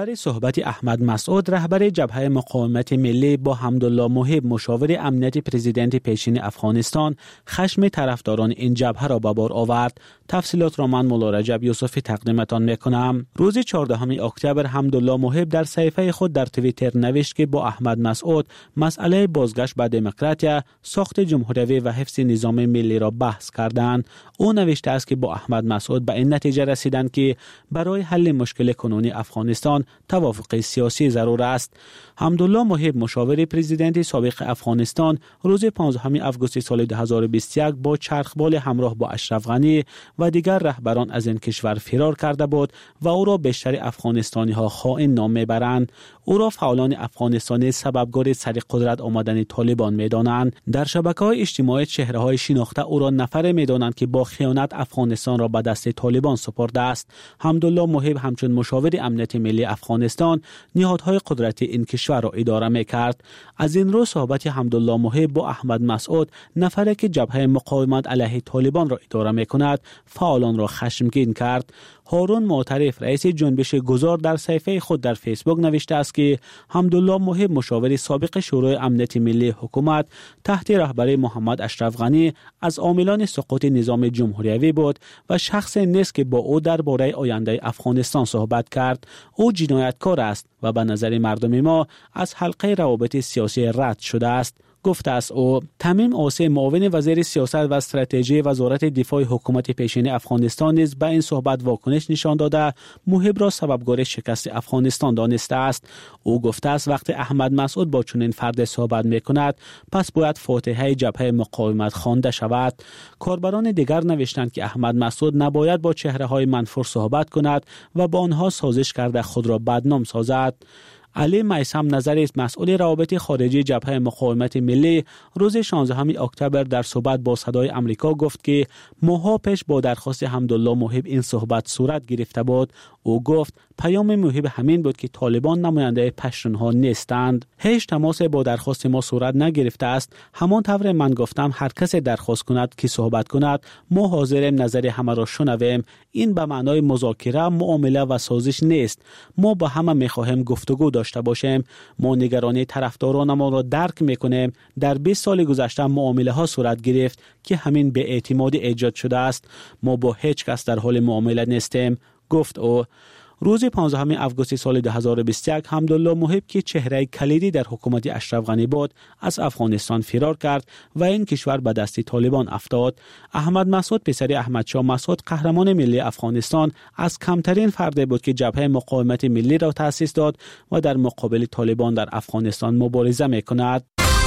درباره صحبت احمد مسعود رهبر جبهه مقاومت ملی با حمدالله محب مشاور امنیت پرزیدنت پیشین افغانستان خشم طرفداران این جبهه را به بار آورد. تفصیلات را من مولا رجب یوسفی تقدیمتان میکنم. روز 14 اکتبر حمدالله محب در صفحه خود در توییتر نوشت که با احمد مسعود مسئله بازگشت به دموکراتیا، ساخت جمهوری و حفظ نظام ملی را بحث کردند. او نوشته است که با احمد مسعود به این نتیجه رسیدند که برای حل مشکل کنونی افغانستان توافق سیاسی ضرور است. حمدالله محب مشاور پرزیدنت سابق افغانستان روز 15 آگوست سال 2021 با چرخبال همراه با اشرف غنی و دیگر رهبران از این کشور فرار کرده بود و او را بیشتر افغانستانی ها خائن نام میبرند. او را فعالان افغانستانی سببگار سر قدرت آمدن طالبان میدانند. در شبکه‌های اجتماعی چهره‌های شناخته او را نفر میدانند که با خیانت افغانستان را به دست طالبان سپرده است. حمدالله محب همچون مشاور امنیت ملی افغانستان نهادهای قدرتی این کشور را اداره میکرد. از این رو صحبت حمدالله محب با احمد مسعود نفری که جبهه مقاومت علیه طالبان را اداره میکند فعالان را خشمگین کرد. هارون معترف رئیس جنبش گذار در صفحه خود در فیسبوک نوشته است که حمدالله محب مشاور سابق شورای امنیت ملی حکومت تحت رهبری محمد اشرف غنی از عاملان سقوط نظام جمهوری بود و شخص نیست که با او درباره آینده افغانستان صحبت کرد. او جنایتکار است و به نظر مردم ما از حلقه روابط سیاسی رد شده است. گفته است او. تمیم عاصی معاون وزیر سیاست و استراتژی وزارت دفاع حکومت پیشین افغانستان نیز به این صحبت واکنش نشان داده محب را سببگار شکست افغانستان دانسته است. او گفته است وقتی احمد مسعود با چنین فرد صحبت میکند پس باید فاتحه جبهه مقاومت خوانده شود. کاربران دیگر نوشتند که احمد مسعود نباید با چهره‌های منفور صحبت کند و با آنها سازش کرده خود را بدنام سازد. علی میثم نظری مسئول روابط خارجی جبهه مقاومت ملی روز 16 اکتبر در صحبت با صدای آمریکا گفت که ماه‌ها پیش با درخواست حمدالله محب این صحبت صورت گرفته بود. او گفت پیام محب همین بود که طالبان نماینده پشتونها نیستند. هیچ تماس با درخواست ما صورت نگرفته است. همان طور من گفتم هر کس درخواست کند که صحبت کند ما حاضریم نظر همه را شنویم. این به معنای مذاکره، معامله و سازش نیست. ما با همه می‌خواهیم گفتگو داشته باشیم. ما نگرانی طرفدارانمان را درک می‌کنیم. در 20 سال گذشته معامله ها صورت گرفت که همین به اعتماد ایجاد شده است. ما با هیچ کس در حال معامله نیستیم. گفت او. روز 15 آگوست سال 2021 حمدالله محب که چهره کلیدی در حکومت اشرف غنی بود از افغانستان فرار کرد و این کشور به دست طالبان افتاد. احمد مسعود پسر احمد شاه مسعود قهرمان ملی افغانستان از کمترین فرد بود که جبهه مقاومت ملی را تأسیس داد و در مقابل طالبان در افغانستان مبارزه می‌کند.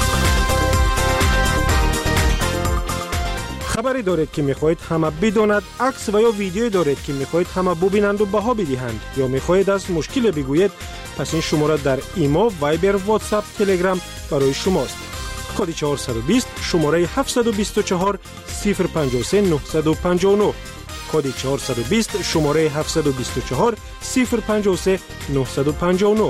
خبری دارید که میخواهید همه بداند، عکس و یا ویدیویی دارید که میخواهید همه ببینند و بها بدهند یا میخواهید از مشکل بگویید، پس این شماره در ایما، وایبر، واتساپ، تلگرام برای شماست. کد 420 شماره 724 053 959 کد 420 شماره 724 053 959.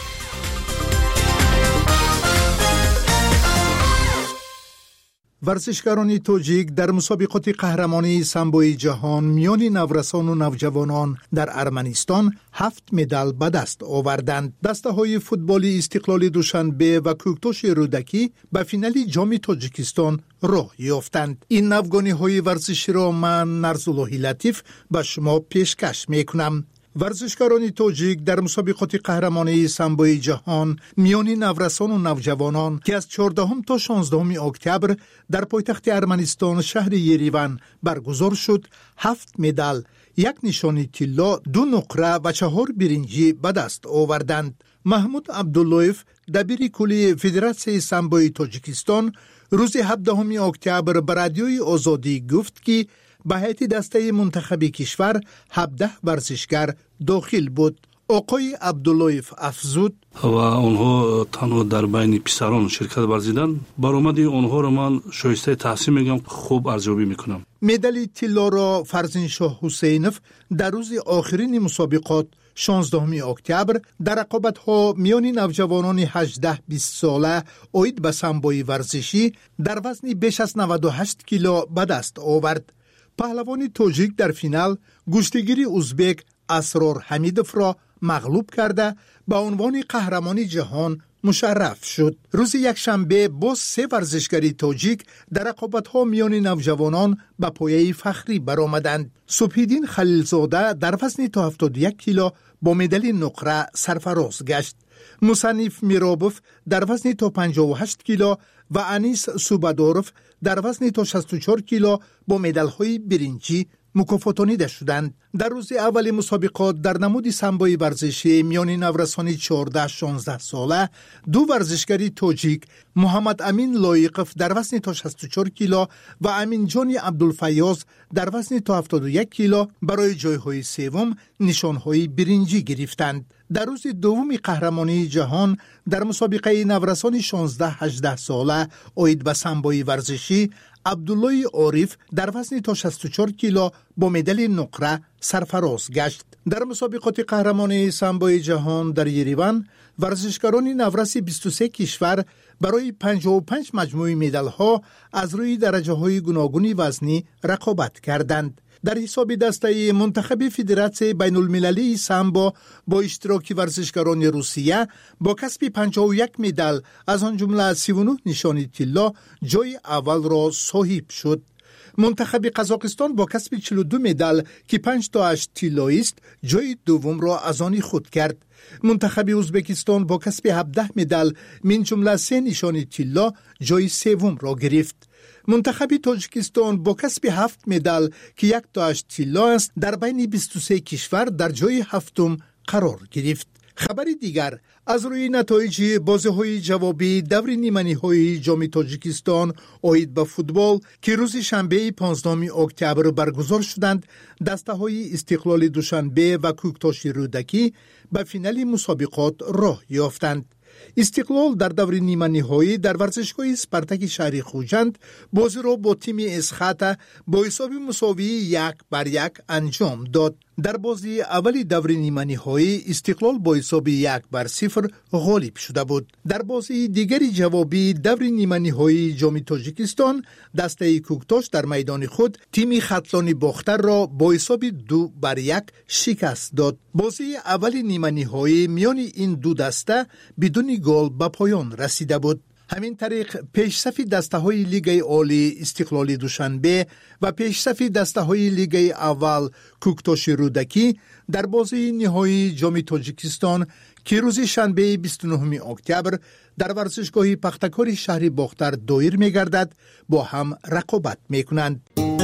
ورزشکاران توجیک در مسابقات قهرمانی سامبوی جهان میان نورسان و نوجوانان در ارمنستان 7 مدال به دست آوردند. دسته‌های فوتبالی استقلال دوشنبه و کوکتوش رودکی به فینال جام تاجیکستان راه یافتند. این افغانی‌های ورزشی را من نرزالله لطیف به شما پیشکش می‌کنم. ورزشکاران توجیک در مسابقات قهرمانی سامبوی جهان میان نورسان و نوجوانان که از 14 تا 16 اکتبر در پایتخت ارمنستان شهر یریون برگزار شد 7 مدال، 1 نشانی طلا، 2 نقره و 4 برنجی به دست آوردند. محمود عبداللهیف دبیر کلی فدراسیون سامبوی تاجیکستان روز 17 اکتبر به رادیوی آزادی گفت که به هیئت دسته منتخبی کشور 17 ورزشکار داخل بود. آقای عبداللهیف افزود و آنها تنها در بین پسران شرکت ورزیدن. برآمد آنها را من شایسته تحسین میگم، خوب ارزیابی میکنم. مدال طلا را فرزندشاه حسینف در روز آخرین مسابقات 16 اکتبر در رقابت‌ها میان نوجوانان 18-20 ساله عاید به سامبوی ورزشی در وزن بیش از 98 کیلو به دست آورد. پهلوان توجیک در فینال گشتگیر ازبک اسرار حمیدوف را مغلوب کرده به عنوان قهرمان جهان مشرف شد. روز یکشنبه باز 3 ورزشکاری تاجیک در رقابت‌ها میان نوجوانان به پایه فخری برآمدند. صبحیدین خلیلزاده در وزن تا 71 کیلو با مدال نقره سرفراز گشت. مصنف میرابوف در وزن تا 58 کیلو و انیس سوبادوروف در وزن تا 64 کیلو با مدال‌های برنجی مکافاتانیده شدند. در روز اول مسابقات در نمود سامبوی ورزشی میان نورسان 14-16 ساله 2 ورزشکاری تاجیک محمد امین لایقف در وزن تا 64 کیلو و امین جانی عبدالفیاض در وزن تا 71 کیلو برای جایهای سوم نشانهای برنجی گرفتند. در روز دوم قهرمانی جهان در مسابقه نورسان 16-18 ساله اید به سامبوی ورزشی عبدالله عارف در وزن تا 64 کیلو با مدال نقره سرفراز گشت. در مسابقات قهرمانی سامبوی جهان در یریوان ورزشکاران نورس 23 کشور برای 55 مجموعه مدال ها از روی درجه های گوناگون وزنی رقابت کردند. در حساب دسته منتخب فدراسیون بین المللی سامبو با اشتراک ورزشکاران روسیه با کسب 51 مدال از آن جمله 39 نشان طلا جای اول را صاحب شد. منتخب قزاقستان با کسب 42 مدال که 5 تاش طلایی است جای دوم را از آن خود کرد. منتخب ازبکستان با کسب 17 مدال من جمله 3 نشان طلا جای سوم را گرفت. منتخب تاجیکستان با کسب 7 مدال که 1 تاش طلا است در بین 23 کشور در جای هفتم قرار گرفت. خبر دیگر از روی نتایج بازی‌های جوابی دور نیمه‌نهایی جام تاجیکستان اید به فوتبال که روز شنبه 15 اکتبر برگزار شدند، دسته‌های استقلال دوشنبه و کوکتاش رودکی به فینال مسابقات راه یافتند. استقلال در دور نیمه نهایی در ورزشگاه اسپارتاک شهر خوجند بازی را با تیم اسخاتا با حساب مساوی 1-1 انجام داد. در بازی اولی دور نیمه نهایی استقلال با حساب 1-0 غالب شده بود. در بازی دیگری جوابی دور نیمه نهایی جام تاجیکستان دسته کوکتاش در میدان خود تیم خطلان باختر را با حساب 2-1 شکست داد. بازی اولی نیمه نهایی میان این دو دسته بدون گل به پایان رسیده بود. همین طریق پیشصف دسته‌های لیگ عالی استقلال دوشنبه و پیشصف دسته‌های لیگ اول کوکتاش رودکی در بازی نهایی جام تاجیکستان که روز شنبه 29 اکتبر در ورزشگاه پختکار شهر باختر دایر می‌گردد با هم رقابت می‌کنند.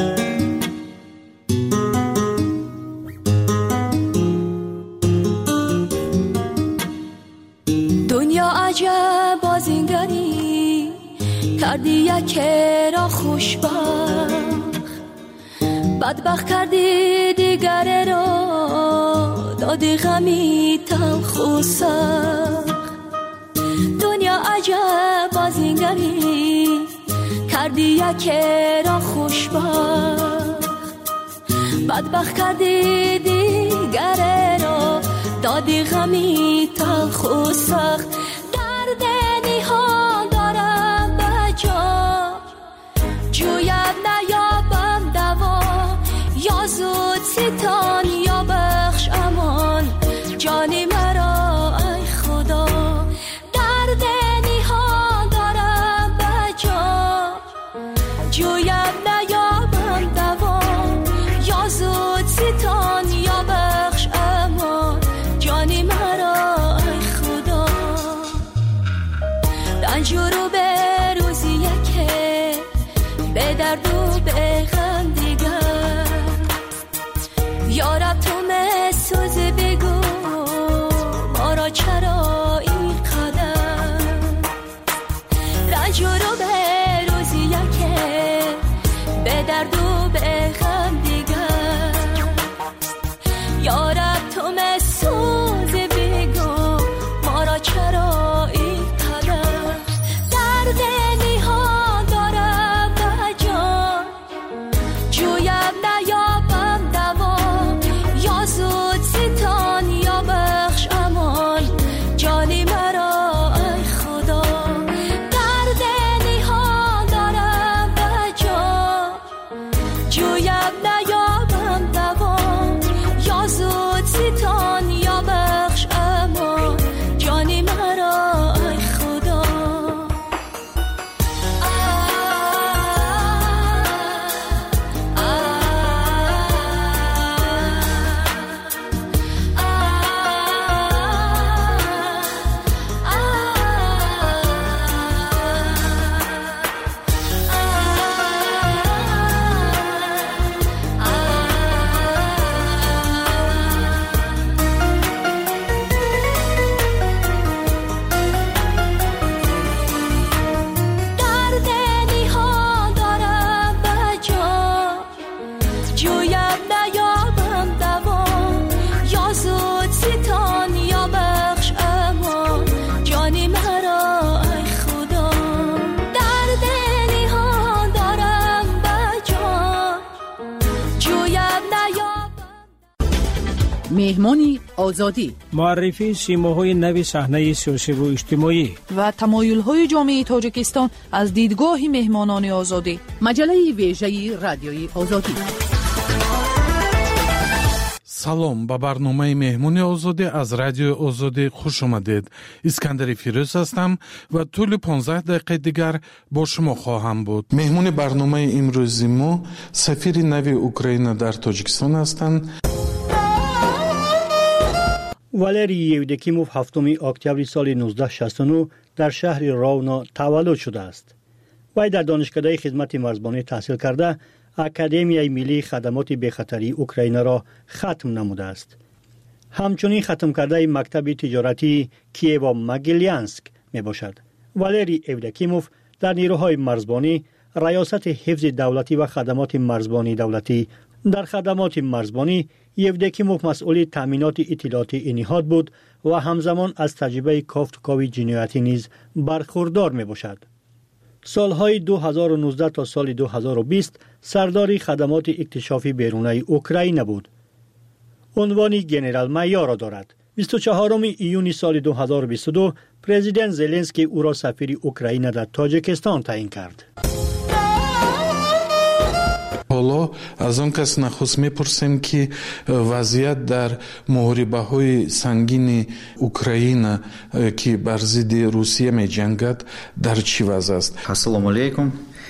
دنیا عجب بازینگری کردی یک را خوشبخت، بدبخت کردی دیگر را دادی غمی تلخ و سخت. دنیا عجب بازینگری کردی یک را خوشبخت، بدبخت کردی دیگر را دادی غمی تلخ و سخت. درد نیها دارم به جا جوید نیابم دوا، یا زود ستان یا بخش امان جانی مرا ای خدا. درد نیها دارم به جا جوید نیابم دوا، یا زود ستان یا بخش امان جانی مرا ای خدا. رنجورو به روزیه که به درد و به غم دیگر، یار جویم نیابم. مهمانی آزادی، معرفی سیماهای نو صحنه سیاسی و اجتماعی و تمایل‌های جامعه تاجیکستان از دیدگاه مهمانان آزادی. مجله ویژه رادیوی آزادی. салом ба барномаи меҳмони озодӣ аз радиои озодӣ хуш омадед. искандари фирӯз ҳастам ва тӯли 15 дақиқаи дигар бо шумо хоҳам буд. меҳмони барномаи имрӯзи мо сафири нави Украина дар Тоҷикистон ҳастанд. валерий евдокимов 7 октябри соли 1969 дар шаҳри ровно таваллуд шудааст. вай дар донишкадаи хизмати марзбонӣ таҳсил карда академияи миллии хадамоти бехатарии Украинаро хатм намудааст. ҳамчунин хатм кардаи мактаби тиҷоратии Киево-Могилянск мебошад. валерий евдокимов дар нирӯҳои марзбонӣ раёсати ҳифзи давлатӣ ва хадамоти марзбонии давлатӣ. дар хадамоти марзбонӣ евдокимов масъули таъминоти иттилоотии ниҳод буд ва ҳамзамон аз таҷрибаи кофтукови ҷиноятӣ низ бархурдор мебошад. солҳои 2019 то соли 2020 сардори хадамоти иктишофи берунаи Украина буд. унвони генерал-майёро дорад. 24 июни соли 2022 президент Зеленский ӯро сафири Украина дар Тоҷикистон таъин кард. ҳоло аз он кас нахуст мепурсем ки вазъият дар муҳорибаҳои сангини Украина ки бар зидди Русия меҷангад дар чӣ вазъ аст? Ассалому алейкум.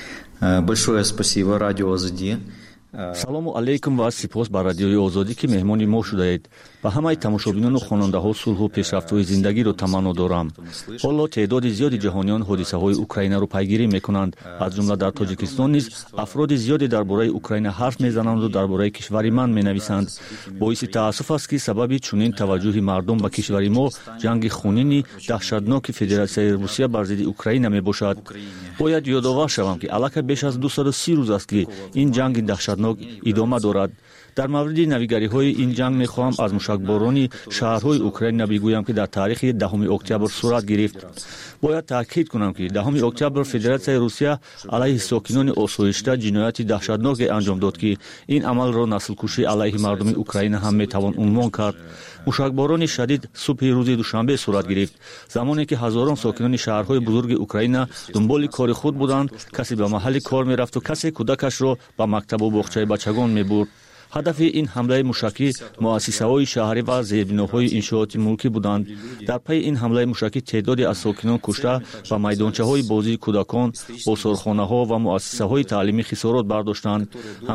Большое спасибо радио Азадӣ. салому алейкум ва сипос ба радиои озодӣ ки меҳмони мо шудаед. ба ҳамаи тамошобинону хонандаҳо сулҳу пешрафтҳои зиндагиро таманно дорам. ҳоло теъдоди зиёди ҷаҳониён ҳодисаҳои Украинаро пайгирӣ мекунанд. аз ҷумла дар Тоҷикистон низ афроди зиёде дар бораи Украина ҳарф мезананду дар бораи кишвари ман менависанд. боиси таассуф аст ки сабаби чунин таваҷҷӯҳи мардум ба кишвари мо ҷанги хунини даҳшатноки Федератсияи Русия бар зидди Украина мебошад. бояд ёдовар шавам ки аллакай беш аз 230 рӯз аст ки ин ҷанги даҳшатнок идома дорад. дар мавриди навигариҳои ин ҷанг мехоҳам аз мушакборони шаҳрҳои Украина бигӯям ки дар таърихи 10 октябр сурат гирифт. бояд таъкид кунам ки 10 октябр Федератсияи Русия алайҳи сокинони осоишта ҷинояти даҳшатноке анҷом дод ки ин амалро наслкушӣ алайҳи мардуми Украина ҳам метавон унвон кард. мушакборони шадид субҳи рӯзи душанбе сурат гирифт, замоне ки ҳазорон сокинони шаҳрҳои бузурги Украина дунболи кори худ буданд. касе ба маҳалли кор мерафту касе кӯдакашро ба мактабу боғчаи бачагон мебурд. ҳадафи ин ҳамлаи мушакӣ муассисаҳои шаҳрӣ ва зербиноҳои иншооти мулкӣ буданд. дар пайи ин ҳамлаи мушакӣ теъдоде аз сокинон кушта ва майдончаҳои бозии кӯдакон, осорхонаҳо ва муассисаҳои таълимӣ хисорот бардоштанд.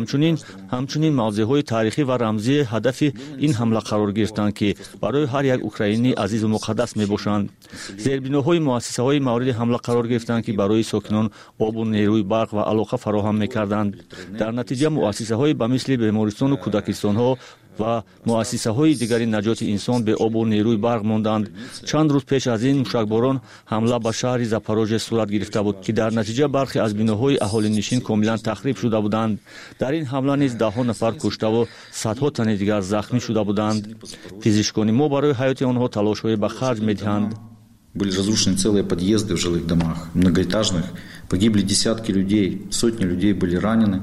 ҳамчунин мавзеъҳои таърихӣ ва рамзӣ ҳадафи ин ҳамла қарор гирифтанд ки барои ҳар як украинӣ азизу муқаддас мебошанд. зербиноҳои муассисаҳои мавриди ҳамла қарор гирифтанд ки барои сокинон обу нерӯи барқ ва алоқа фароҳам мекарданд. дар натиҷа муассисаҳои ба мисли бемористону кӯдакистонҳо ва муассисаҳои дигари наҷоти инсон бе обу нерӯи барқ монданд. чанд рӯз пеш аз ин мушакборон ҳамла ба шаҳри Запорожье сурат гирифта буд ки дар натиҷа бархе аз биноҳои аҳолинишин комилан тахриб шуда буданд. дар ин ҳамла низ даҳҳо нафар куштаву садҳо тани дигар захмӣ шуда буданд. физишкони мо барои ҳаёти онҳо талошҳое ба харҷ медиҳанд. Были разрушены целые подъезды в жилых домах, многоэтажных. Погибли десятки людей, сотни людей были ранены.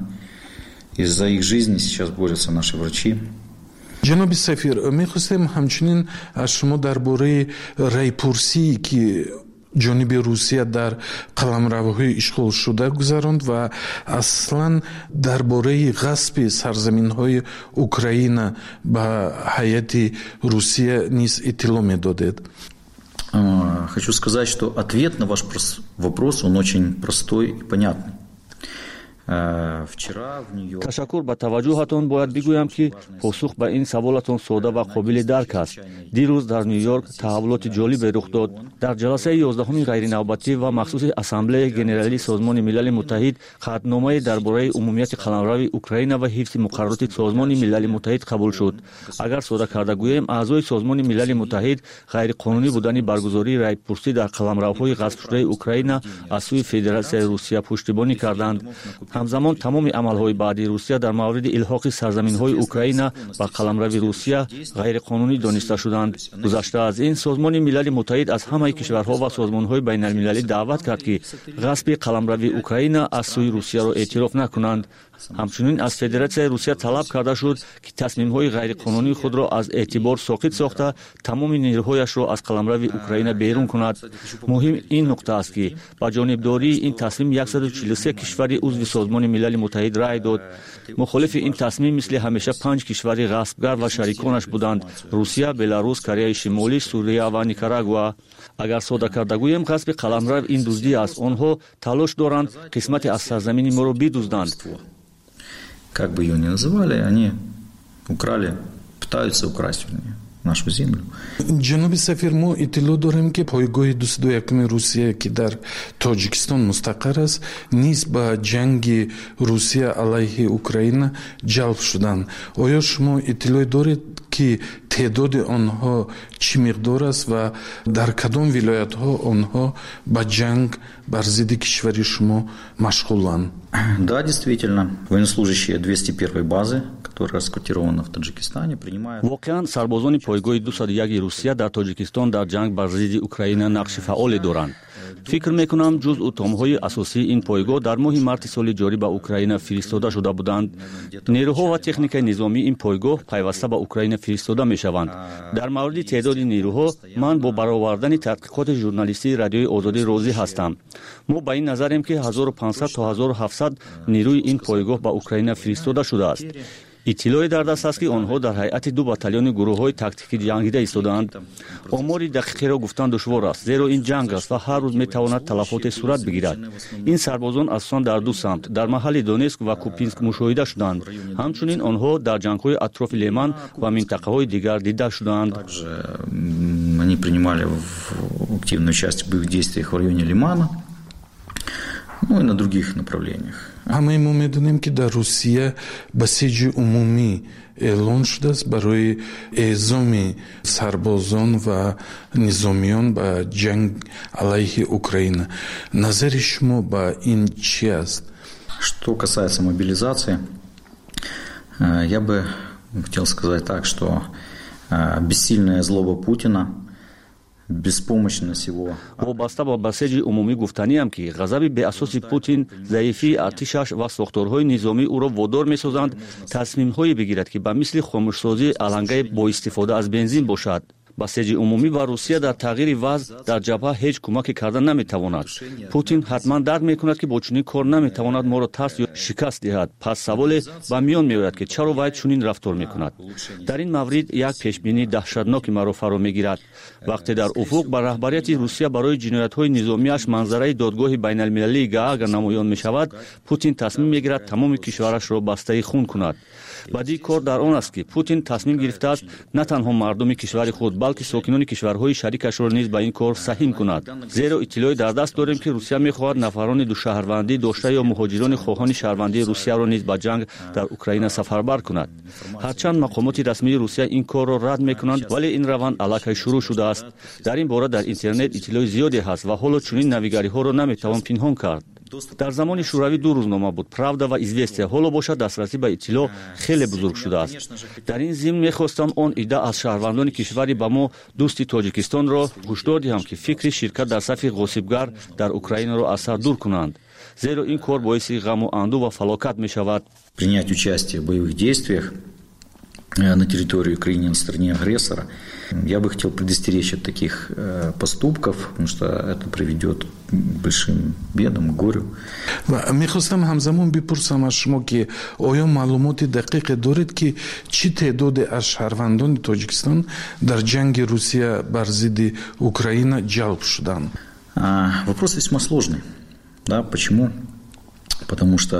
И за их жизни сейчас борются наши врачи. ҷаноби сафир, мехостем ҳамчунин аз шумо дар бораи райпурсии ки ҷониби Русия дар қаламравҳои ишғолшуда гузаронд ва аслан дар бораи ғасби сарзаминҳои Украина ба ҳайати Русия низ иттилоъ медодед. Хочу сказать, что ответ на ваш вопрос, он очень простой и понятный. ташаккур ба таваҷҷӯҳатон. бояд бигӯям ки посух ба ин саволатон сода ва қобили дарк аст. дирӯз дар Нью-Йорк таҳаввулоти ҷолибе рух дод. дар ҷаласаи 11-уми ғайринавбатӣ ва махсуси ассамблеяи генералии Созмони Милали Муттаҳид қатъномае дар бораи умумияти қаламрави Украина ва ҳифзи муқаррароти Созмони Милали Муттаҳид қабул шуд. агар сода карда гӯем, аъзои Созмони Милали Муттаҳид ғайриқонунӣ будани баргузории райпурсӣ дар қаламравҳои ғасбшудаи Украина аз сӯи Федератсияи Русия пуштибонӣ карданд. ҳамзамон тамоми амалҳои баъди Русия дар мавриди илҳоқи сарзаминҳои Украина ба қаламрави Русия ғайриқонунӣ дониста шуданд. гузашта аз ин, Созмони Милали Муттаҳид аз ҳамаи кишварҳо ва созмонҳои байналмилалӣ даъват кард ки ғасби қаламрави Украина аз сӯи Русияро эътироф накунанд. ҳамчунин аз федератсияи русия талаб карда шуд ки тасмимҳои ғайриқонунии худро аз эътибор соқит сохта тамоми нерӯҳояшро аз қаламрави Украина берун кунад. муҳим ин нуқта аст ки ба ҷонибдории ин тасмим 143 кишвари узви созмони милали муттаҳид рай дод. мухолифи ин тасмим мисли ҳамеша 5 кишвари ғасбгар ва шариконаш буданд: русия, беларус, кореяи шимолӣ, сурия ва никарагуа. агар сода карда гӯем ғасби қаламрав ин дуздӣ аст. онҳо талош доранд қисмате аз сарзамини моро бидузданд. Как бы ее ни называли, они украли, пытаются украсть нашу землю. ҷаноби сафир, мо иттилоъ дорем ки пойгоҳи 21 русия ки дар тоҷикистон мустақар аст низ ба ҷанги русия алайҳи украина ҷалб шуданд. оё шумо иттилоъ доред ки теъдоди онҳо чӣ миқдор аст ва дар кадом вилоятҳо онҳо ба ҷанг бар зидди кишвари шумо машғуланд? Да, действительно, военнослужащие 201-й базы, которая расквартирована в Таджикистане, принимают... воқеан сарбозони пойгоҳи 201 русия дар тоҷикистон дар ҷанг бар зидди украина нақши фаъоле доранд. фикр мекунам ҷузъу томҳои асосии ин пойгоҳ дар моҳи марти соли ҷорӣ ба Украина фиристода шуда буданд. нерӯҳо ва техникаи низомии ин пойгоҳ пайваста ба Украина фиристода мешаванд. дар мавриди теъдоди нерӯҳо ман бо баровардани тадқиқоти журналистии радиои озодӣ розӣ ҳастам. мо ба ин назарем ки 1500 то 1700 нерӯи ин пойгоҳ ба Украина фиристода шудааст. иттилои дар даст аст ки онҳо дар ҳайати 2 батальони гурӯҳҳои тактикӣ ҷангида истодаанд. омори дақиқеро гуфтан душвор аст, зеро ин ҷанг аст ва ҳар рӯз метавонад талафоте сурат бигирад. ин сарбозон асосан дар ду самт дар маҳалли Донецк ва Купинск мушоҳида шуданд. ҳамчунин онҳо дар ҷангҳои атрофи Леман ва минтақаҳои дигар дида шуданд. Они принимали активное участие в боевых действиях в районе Лимана, ну и на других направлениях. ҳамаи мо медонем ки дар русия басиҷи умумӣ эълон шудааст барои эъзоми сарбозон ва низомиён ба ҷанг алайҳи Украина. назари шумо ба ин чӣ аст? Что касается мобилизации, я бы хотел сказать так, что бессильная злоба Путина, беспомощность его... вобаста ба басеҷи умумӣ гуфтаниам ки ғазаби беасоси Путин, заифии артишаш ва сохторҳои низомӣ ӯро водор месозанд тасмимҳое бигирад ки ба мисли хомӯшсозии алангаи боистифода аз бензин бошад. басеҷи умумӣ ва русия дар тағйири вазъ дар ҷабҳа ҳеҷ кӯмаке карда наметавонад. путин ҳатман дарк мекунад ки бо чунин кор наметавонад моро тарс ё шикаст диҳад. пас саволе ба миён меояд ки чаро вай чунин рафтор мекунад. дар ин маврид як пешбинии даҳшатноки маро фаро мегирад. вақте дар уфуқ ба раҳбарияти русия барои ҷиноятҳои низомиаш манзараи додгоҳи байналмилалии гаага намоён мешавад, путин тасмим мегирад тамоми кишварашро бастаи хун кунад. бадии кор дар он аст ки Путин тасмим гирифтааст на танҳо мардуми кишвари худ, балки сокинони кишварҳои шарикашро низ ба ин кор саҳим кунад. зеро иттилои дар даст дорем ки русия мехоҳад нафарони душаҳрвандӣ дошта ё муҳоҷирони хоҳони шаҳрвандии русияро низ ба ҷанг дар Украина сафарбар кунад. ҳарчанд мақомоти расмии русия ин корро рад мекунанд, вале ин раванд аллакай шурӯъ шудааст. дар ин бора дар интернет иттилои зиёде ҳаст ва ҳоло чунин навигариҳоро наметавон пинҳон кард. дар замони шӯравӣ ду рӯзнома буд: правда ва известия. ҳоло бошад дастрасӣ ба иттилоъ хеле бузург шудааст. дар ин зимн мехостам он ида аз шаҳрвандони кишвари ба мо дӯсти тоҷикистонро ҳушдор диҳам ки фикри ширкат дар сафи ғосибгар дар Украинаро аз сар дур кунанд, зеро ин кор боиси ғаму анду ва фалокат мешавад. Принять участие в боевых действиях на территории Украины, на стороне агрессора, я бы хотел предостеречь от таких поступков, потому что это приведет к большим бедам, к горю. мехостам ҳамзамон бипурсам аз шумо ки оё маълумоти дақиқе доред ки чӣ теъдоде аз шаҳрвандони Тоҷикистон дар ҷанги Русия бар зидди Украина ҷалб шуданд? Вопрос весьма сложный. Да, почему? Потому что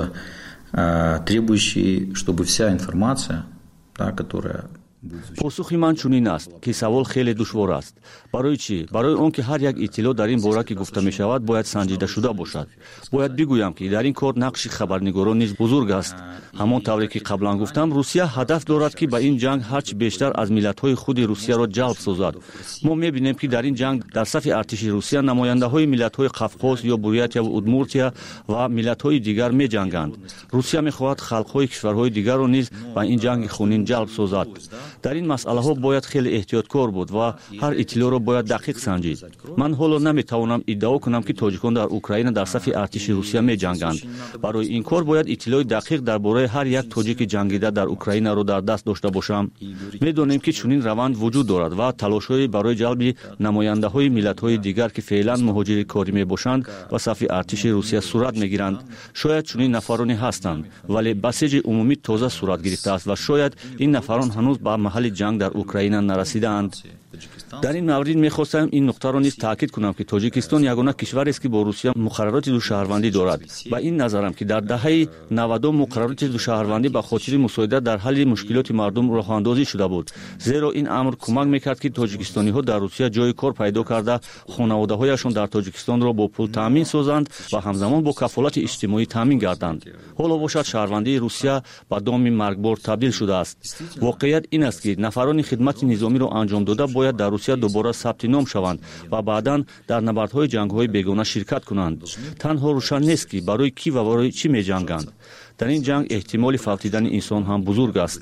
требующий, чтобы вся информация, да, которая... посухи ман чунин аст ки савол хеле душвор аст. барои чӣ? барои он ки ҳар як иттилоъ дар ин бора ки гуфта мешавад бояд санҷидашуда бошад. бояд бигӯям ки дар ин кор нақши хабарнигорон низ бузург аст. ҳамон тавре ки қаблан гуфтам, русия ҳадаф дорад ки ба ин ҷанг ҳарчи бештар аз миллатҳои худи русияро ҷалб созад. мо мебинем ки дар ин ҷанг дар сафи артиши русия намояндаҳои миллатҳои Қавқоз ё Бурятия ва Удмуртия ва миллатҳои дигар меҷанганд. русия мехоҳад халқҳои кишварҳои дигарро низ ба ин ҷанги хунин ҷалб созад. дар ин масъалаҳо бояд хеле эҳтиёткор буд ва ҳар иттилоъро бояд дақиқ санҷид. ман ҳоло наметавонам иддао кунам ки тоҷикон дар Украина дар сафи артиши Русия меҷанганд. барои ин кор бояд иттилоъи дақиқ дар бораи ҳар як тоҷики ҷангида дар Украинаро дар даст дошта бошам. медонем ки чунин раванд вуҷуд дорад ва талошҳои барои ҷалби намояндаҳои миллатҳои дигар ки феълан муҳоҷири корӣ мебошанд ба сафи артиши Русия сурат мегиранд. шояд чунин нафароне ҳастанд, вале басиҷи умумӣ тоза сурат гирифтааст ва шояд ин нафарон ҳанӯз ба маҳалли ҷанг дар Украина нарасидаанд. дар ин маврид мехостам ин нуқтаро низ таъкид кунам ки Тоҷикистон ягона кишварест ки бо Русия муқаррароти душаҳрвандӣ дорад. ба ин назарам ки дар даҳаи 90 муқаррароти душаҳрвандӣ ба хотири мусоидат дар ҳалли мушкилоти мардум роҳандозӣ шуда буд, зеро ин амр кӯмак мекард ки тоҷикистониҳо дар Русия ҷои кор пайдо карда хонаводаҳояшон дар Тоҷикистонро бо пул таъмин созанд ва ҳамзамон бо кафолати иҷтимоӣ таъмин гарданд. ҳоло бошад шаҳрвандии Русия ба доми маргбор табдил шудааст. воқеият ин аст ки нафарони хидмати низомиро анҷом дода бояд дар Русия дубора сабти ном шаванд ва баъдан дар набардҳои ҷангҳои бегона ширкат кунанд. танҳо рӯшан нест ки барои кӣ ва барои чӣ меҷанганд. дар ин ҷанг эҳтимоли фавтидани инсон ҳам бузург аст.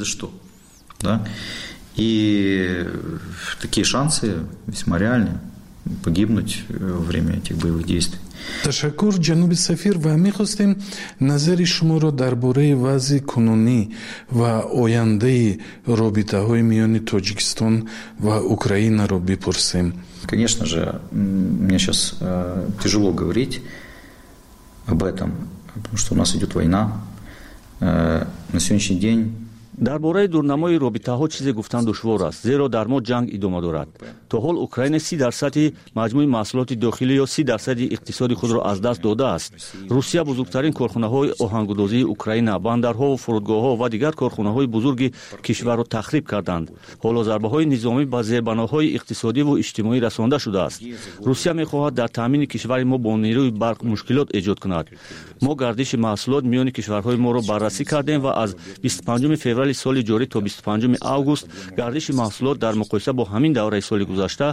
И такие шансы весьма реальны погибнуть во время этих боевых действий. ташаккур ҷаноби сафир ва мехостем назари шуморо дар бораи вазъи кунунӣ ва ояндаи робитаҳои миёни Тоҷикистон ва Украинаро бипурсем. Конечно же, мне сейчас тяжело говорить об этом, потому что у нас идет война. На сегодняшний день дар бораи дурнамои робитаҳо чизе гуфтан душвор аст, зеро дар мо ҷанг идома дорад. то ҳол Украина 30% маҷмӯи маҳсулоти дохилӣ ё 30% иқтисоди худро аз даст додааст. Русия бузургтарин корхонаҳои оҳангудозии Украина, бандарҳо, фурудгоҳҳо ва дигар корхонаҳои бузурги кишварро тахриб карданд. ҳоло зарбаҳои низомӣ ба зербаноҳои иқтисодиву иҷтимоӣ расонда шудааст. Русия мехоҳад дар таъмини кишвари мо бо нерӯи барқ мушкилот эҷод кунад. мо гардиши маҳсулот миёни кишварҳои моро баррасӣ кардем ва аз 25 феврали соли ҷорӣ то 25 август гардиши маҳсулот дар муқоиса бо ҳамин давраи соли гузашта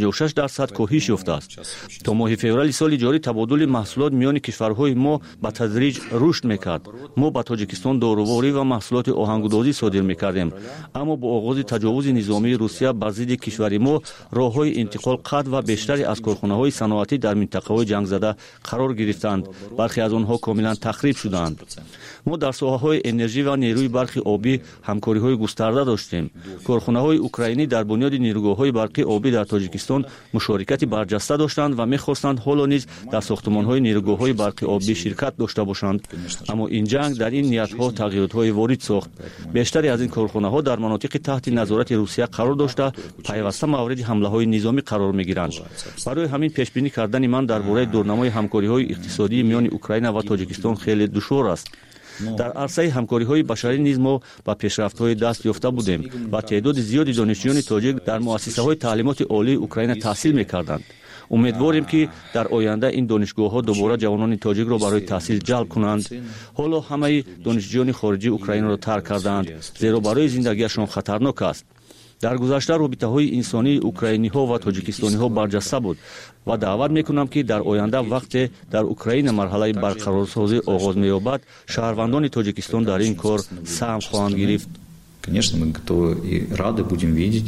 56% коҳиш ёфтааст. то моҳи феврали соли ҷорӣ табодули маҳсулот миёни кишварҳои мо ба тадриҷ рушд мекард. мо ба Тоҷикистон доруворӣ ва маҳсулоти оҳангудозӣ содир мекардем, аммо бо оғози таҷовузи низомии Русия бар зидди кишвари мо роҳҳои интиқол қатъ ва бештаре аз корхонаҳои саноатӣ дар минтақаҳои ҷангзада қарор гирифтанд. бархе аз онҳо комилан тахриб шуданд. мо дар соҳаҳои энержӣ ва нерӯи барқи обӣ ҳамкориҳои густарда доштем. корхонаҳои украинӣ дар бунёди нерӯгоҳҳои барқи обӣ дар Тоҷикистон мушорикати барҷаста доштанд ва мехостанд ҳоло низ дар сохтмонҳои нерӯгоҳҳои барқи обӣ ширкат дошта бошанд. аммо ин ҷанг дар ин ниятҳо тағйиротҳои ворид сохт. бештаре аз ин корхонаҳо дар манотиқи таҳти назорати Русия қарор дошта пайваста мавриди ҳамлаҳои низомӣ қарор мегиранд. барои ҳамин пешбинӣ кардани ман дар бораи дурнамои ҳамкориҳои иқтисодии миёни Украина ва Тоҷикистон хеле душвор аст. дар арсаи ҳамкориҳои башарӣ низ мо ба пешрафтҳои даст ёфта будем ва теъдоди зиёди донишҷӯёни тоҷик дар муассисаҳои таълимоти олии Украина таҳсил мекарданд. умедворем ки дар оянда ин донишгоҳҳо дубора ҷавонони тоҷикро барои таҳсил ҷалб кунанд. ҳоло ҳамаи донишҷӯёни хориҷии Украинаро тарк кардаанд, зеро барои зиндагиашон хатарнок аст. дар гузашта робитаҳои инсонии украиниҳо ва тоҷикистониҳо барҷаста буд ва даъват мекунам ки дар оянда вақте дар Украина марҳалаи барқарорсозӣ оғоз меёбад, шаҳрвандони Тоҷикистон дар ин кор саҳм хоҳанд гирифт. Конечно, мы готовы и рады будем видеть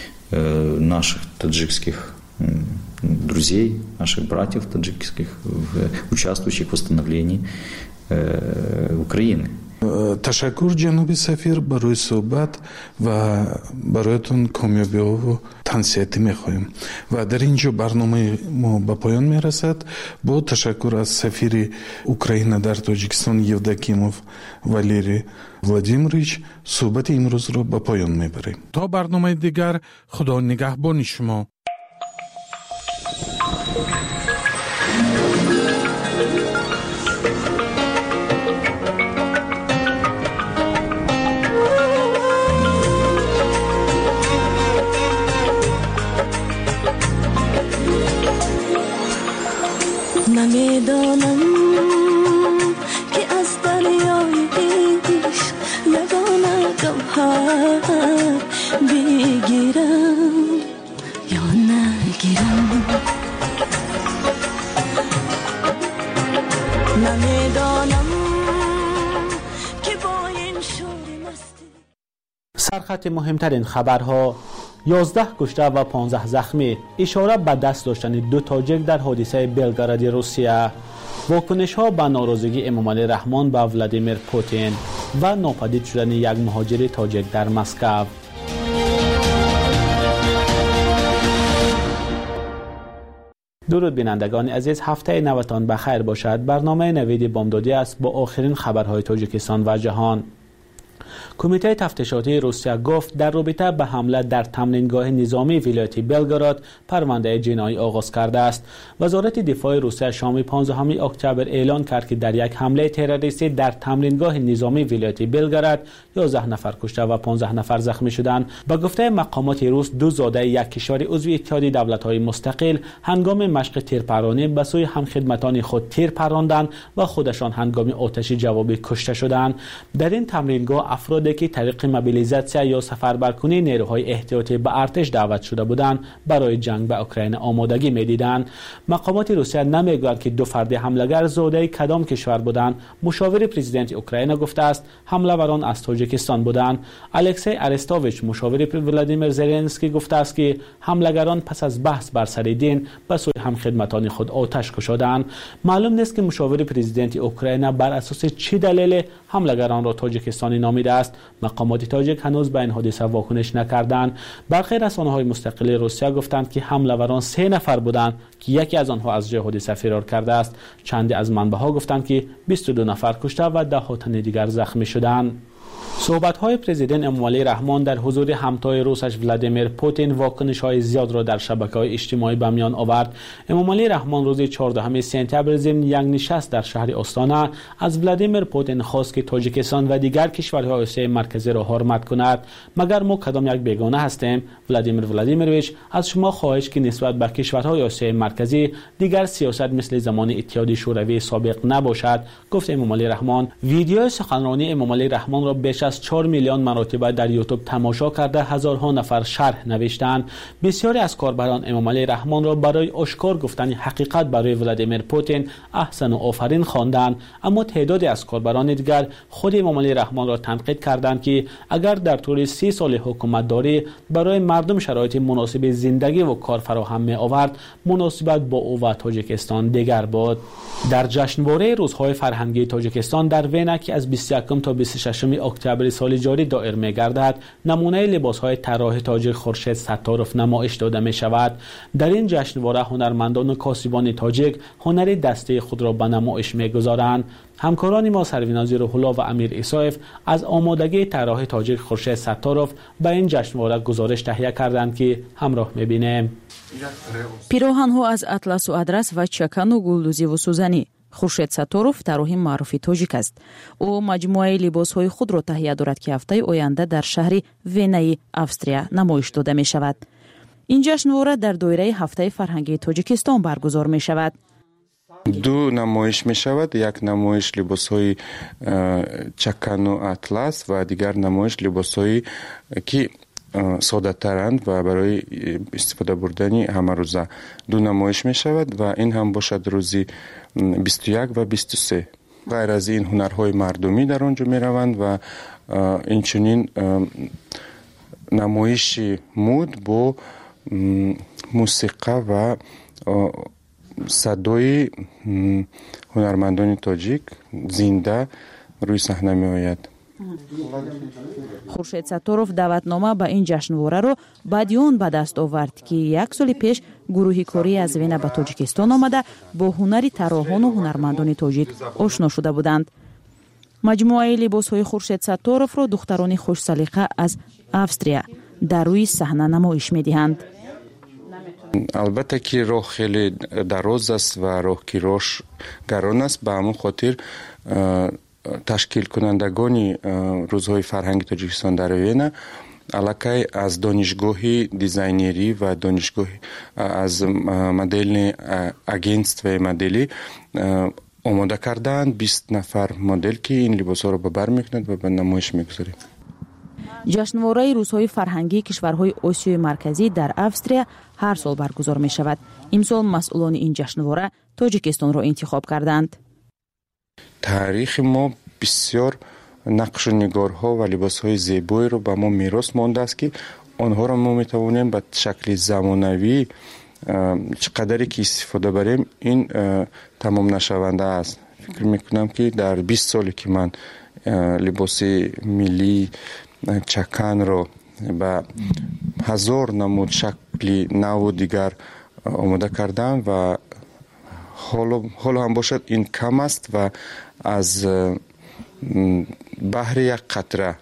наших таджикских друзей, наших братьев таджикских, участвующих в восстановлении Украины. ташаккур ҷаноби сафир барои суҳбат ва бароятон комёбиҳо тансиятӣ мехоҳем ва дар ин ҷо барномаи мо ба поён мерасад. бо ташаккур аз сафири Украина дар Тоҷикистон Евдокимов Валерий Владимирович суҳбати имрӯзро ба поён мебарем. то барномаи дигар, худо нигаҳбони шумо. نمیدانم که از دریای عشق یگانه گوهر بگیرم یا نگیرم. نمیدانم که با این شور مستی در خط مهمترین خبرها 11 کشته و 15 زخمی، اشاره به دست داشتن 2 تاجیک در حادثه بلگراد روسیه، واکنش ها به ناراضگی امامعلی رحمان با ولادیمیر پوتین و ناپدید شدن یک مهاجر تاجیک در مسکو. درود بینندگان عزیز، هفته نوتان بخیر باشد. برنامه نوید بامدادی است با آخرین خبرهای تاجیکستان و جهان. کمیته تفتیشاتی روسیه گفت در رابطه به حمله در تمرینگاه نظامی ولایت بلگراد پرونده جنایی آغاز کرده است. وزارت دفاع روسیه شام 15 اکتبر اعلان کرد که در یک حمله تروریستی در تمرینگاه نظامی ولایت بلگراد 11 نفر کشته و 15 نفر زخمی شدند. به گفته مقامات روس، 2 زاده یک کشور عضو اتحاد دولت‌های مستقل هنگام مشق تیرپرانی به سوی همخدمتان خود تیر پراندند و خودشان هنگام آتش جوابی کشته شدند. در این تمرینگاه افرادی که طریق موبیلیزاسیون یا سفربرکنی نیروهای احتیاطی به ارتش دعوت شده بودند برای جنگ به اوکراین آمادگی می‌دیدند. مقامات روسیه نمیگویند که 2 فرد حمله‌گر زاده کدام کشور بودند. مشاور پرزیدنت اوکراین گفته است حمله‌وران از تاجیکستان بودند. الکسی ارستوویچ مشاور ولادیمیر زلنسکی گفته است که حمله‌گران پس از بحث بر سر دین به سوی همخدمتان خود آتش کشیدند. معلوم نیست که مشاور پرزیدنت اوکراین بر اساس چه دلیل حمله‌گران را تاجیکستانی نامیده است. مقامات تاجیک هنوز به این حادثه واکنش نکردند. برخی رسانه‌های مستقل روسیه گفتند که حمله‌وران 3 نفر بودند که یکی از آنها از جای حادثه فرار کرده است. چندی از منبع‌ها گفتند که 22 نفر کشته و 10 تن دیگر زخمی شدند. صحبت‌های پرزیدنت امامعلی رحمان در حضور همتای روسش ولادیمیر پوتین واکنش‌های زیاد را در شبکه‌های اجتماعی به میان آورد. امامعلی رحمان روز 14 سپتامبر ضمن یک نشست در شهر آستانه از ولادیمیر پوتین خواست که تاجیکستان و دیگر کشورهای آسیای مرکزی را حرمت کند. مگر ما کدام یک بیگانه هستیم؟ ولادیمیر ولادیمیرویچ از شما خواهش که نسبت به کشورهای آسیای مرکزی دیگر سیاست مثل زمان اتحاد شوروی سابق نباشد، گفت امامعلی رحمان. ویدیو سخنرانی امامعلی رحمان را بیش از 4 میلیون مرتبه در یوتیوب تماشا کرده هزارها نفر شرح نوشتند. بسیاری از کاربران امامعلی رحمان را برای آشکار گفتن حقیقت برای ولادیمیر پوتین احسن و آفرین خواندند، اما تعدادی از کاربران دیگر خود امامعلی رحمان را تنقید کردند که اگر در طول 30 سال حکومت داری برای مردم شرایط مناسب زندگی و کار فراهم می آورد، مناسبت با او و تاجیکستان دیگر بود. در جشنواره روزهای فرهنگی تاجیکستان در وینا که از 21 تا 26 اکتبر سال جاری دایر می گردد، نمونه لباس‌های طراح تاجیک خورشید ستاروف نمایش داده می شود. در این جشنواره هنرمندان و کاسبان تاجیک هنر دسته خود را به نمایش می گذارند. همکاران ما سرویناز روح‌الله و امیر ایسایف از آمادگی طراح تاجیک خورشید ستاروف به این جشنواره گزارش تهیه کردند که همراه می‌بینیم. پیراهن‌ها از اطلس و ادرس و چکن و گلدوزی و سوزنی. خورشید ستاروف طراح معروف تاجیک است. او مجموعه لباس‌های خود را تهیه دارد که هفته آینده در شهر وینای австрия نمایش داده می شود. این جشنواره در دایره هفته فرهنگی تاجیکستان برگزار می شود. 2 نمایش می شود. یک نمایش لباس‌های چکن و اطلس و دیگر نمایش لباس‌های که ساده ترند و برای استفاده بردنی همه روزه. 2 نمایش می شود و این هم باشد روزی 21 و 23. غیر از این هنرهای مردمی در آنجا می روند و اینچنین نمایش مود با موسیقی و صدای هنرمندان تاجیک زنده روی صحنه می آید. خورشید ستاروف دعوتنامه به این جشنواره را بعدیان به دست آورد که 1 سال پیش گروهی کاری از وینا به تاجیکستان آمده با هنری طراحان و هنرمندان تاجیک آشنا شده بودند. مجموعه لباس‌های خورشید ستاروف را دختران خوش سلیقه از австрия در روی صحنه نمایش می‌دهند. البته که راه خیلی دراز است و راه که راهش گران است، به همون خاطر تشکیل کنندگان روزهای فرهنگ تاجیکستان در وینا الکی از دانشگاه دیزاینری و دانشگاه از مدل اگنستو مدلی آماده کردند. 20 نفر مدل که این لباس‌ها را به بر می‌کنند و به نمایش می‌گذارند. جشنواره روزهای فرهنگی کشورهای آسیای مرکزی در австрия هر سال برگزار می شود. امسال مسئولان این جشنواره تاجیکستان را انتخاب کردند. تاریخ ما بسیار نقش و نگارها و لباسهای زیبایی رو به ما میراث مانده است که آنها را ما میتوانیم به شکل زمانوی چقدری که استفاده بریم این تمام نشونده است. فکر میکنم که در 20 سالی که من لباس ملی چکن رو به 1000 نمود شکلی نو دیگر آماده کردم و حالا هم باشد این کم است و از بحر یک قطره.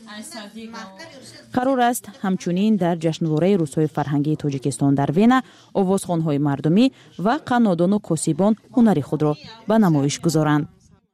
قرار است همچنین در جشنواره روزهای فرهنگی تاجیکستان در وینا آوازخوان‌های مردمی و قنادان و کاسبان هنری خود را به نمایش گذارند.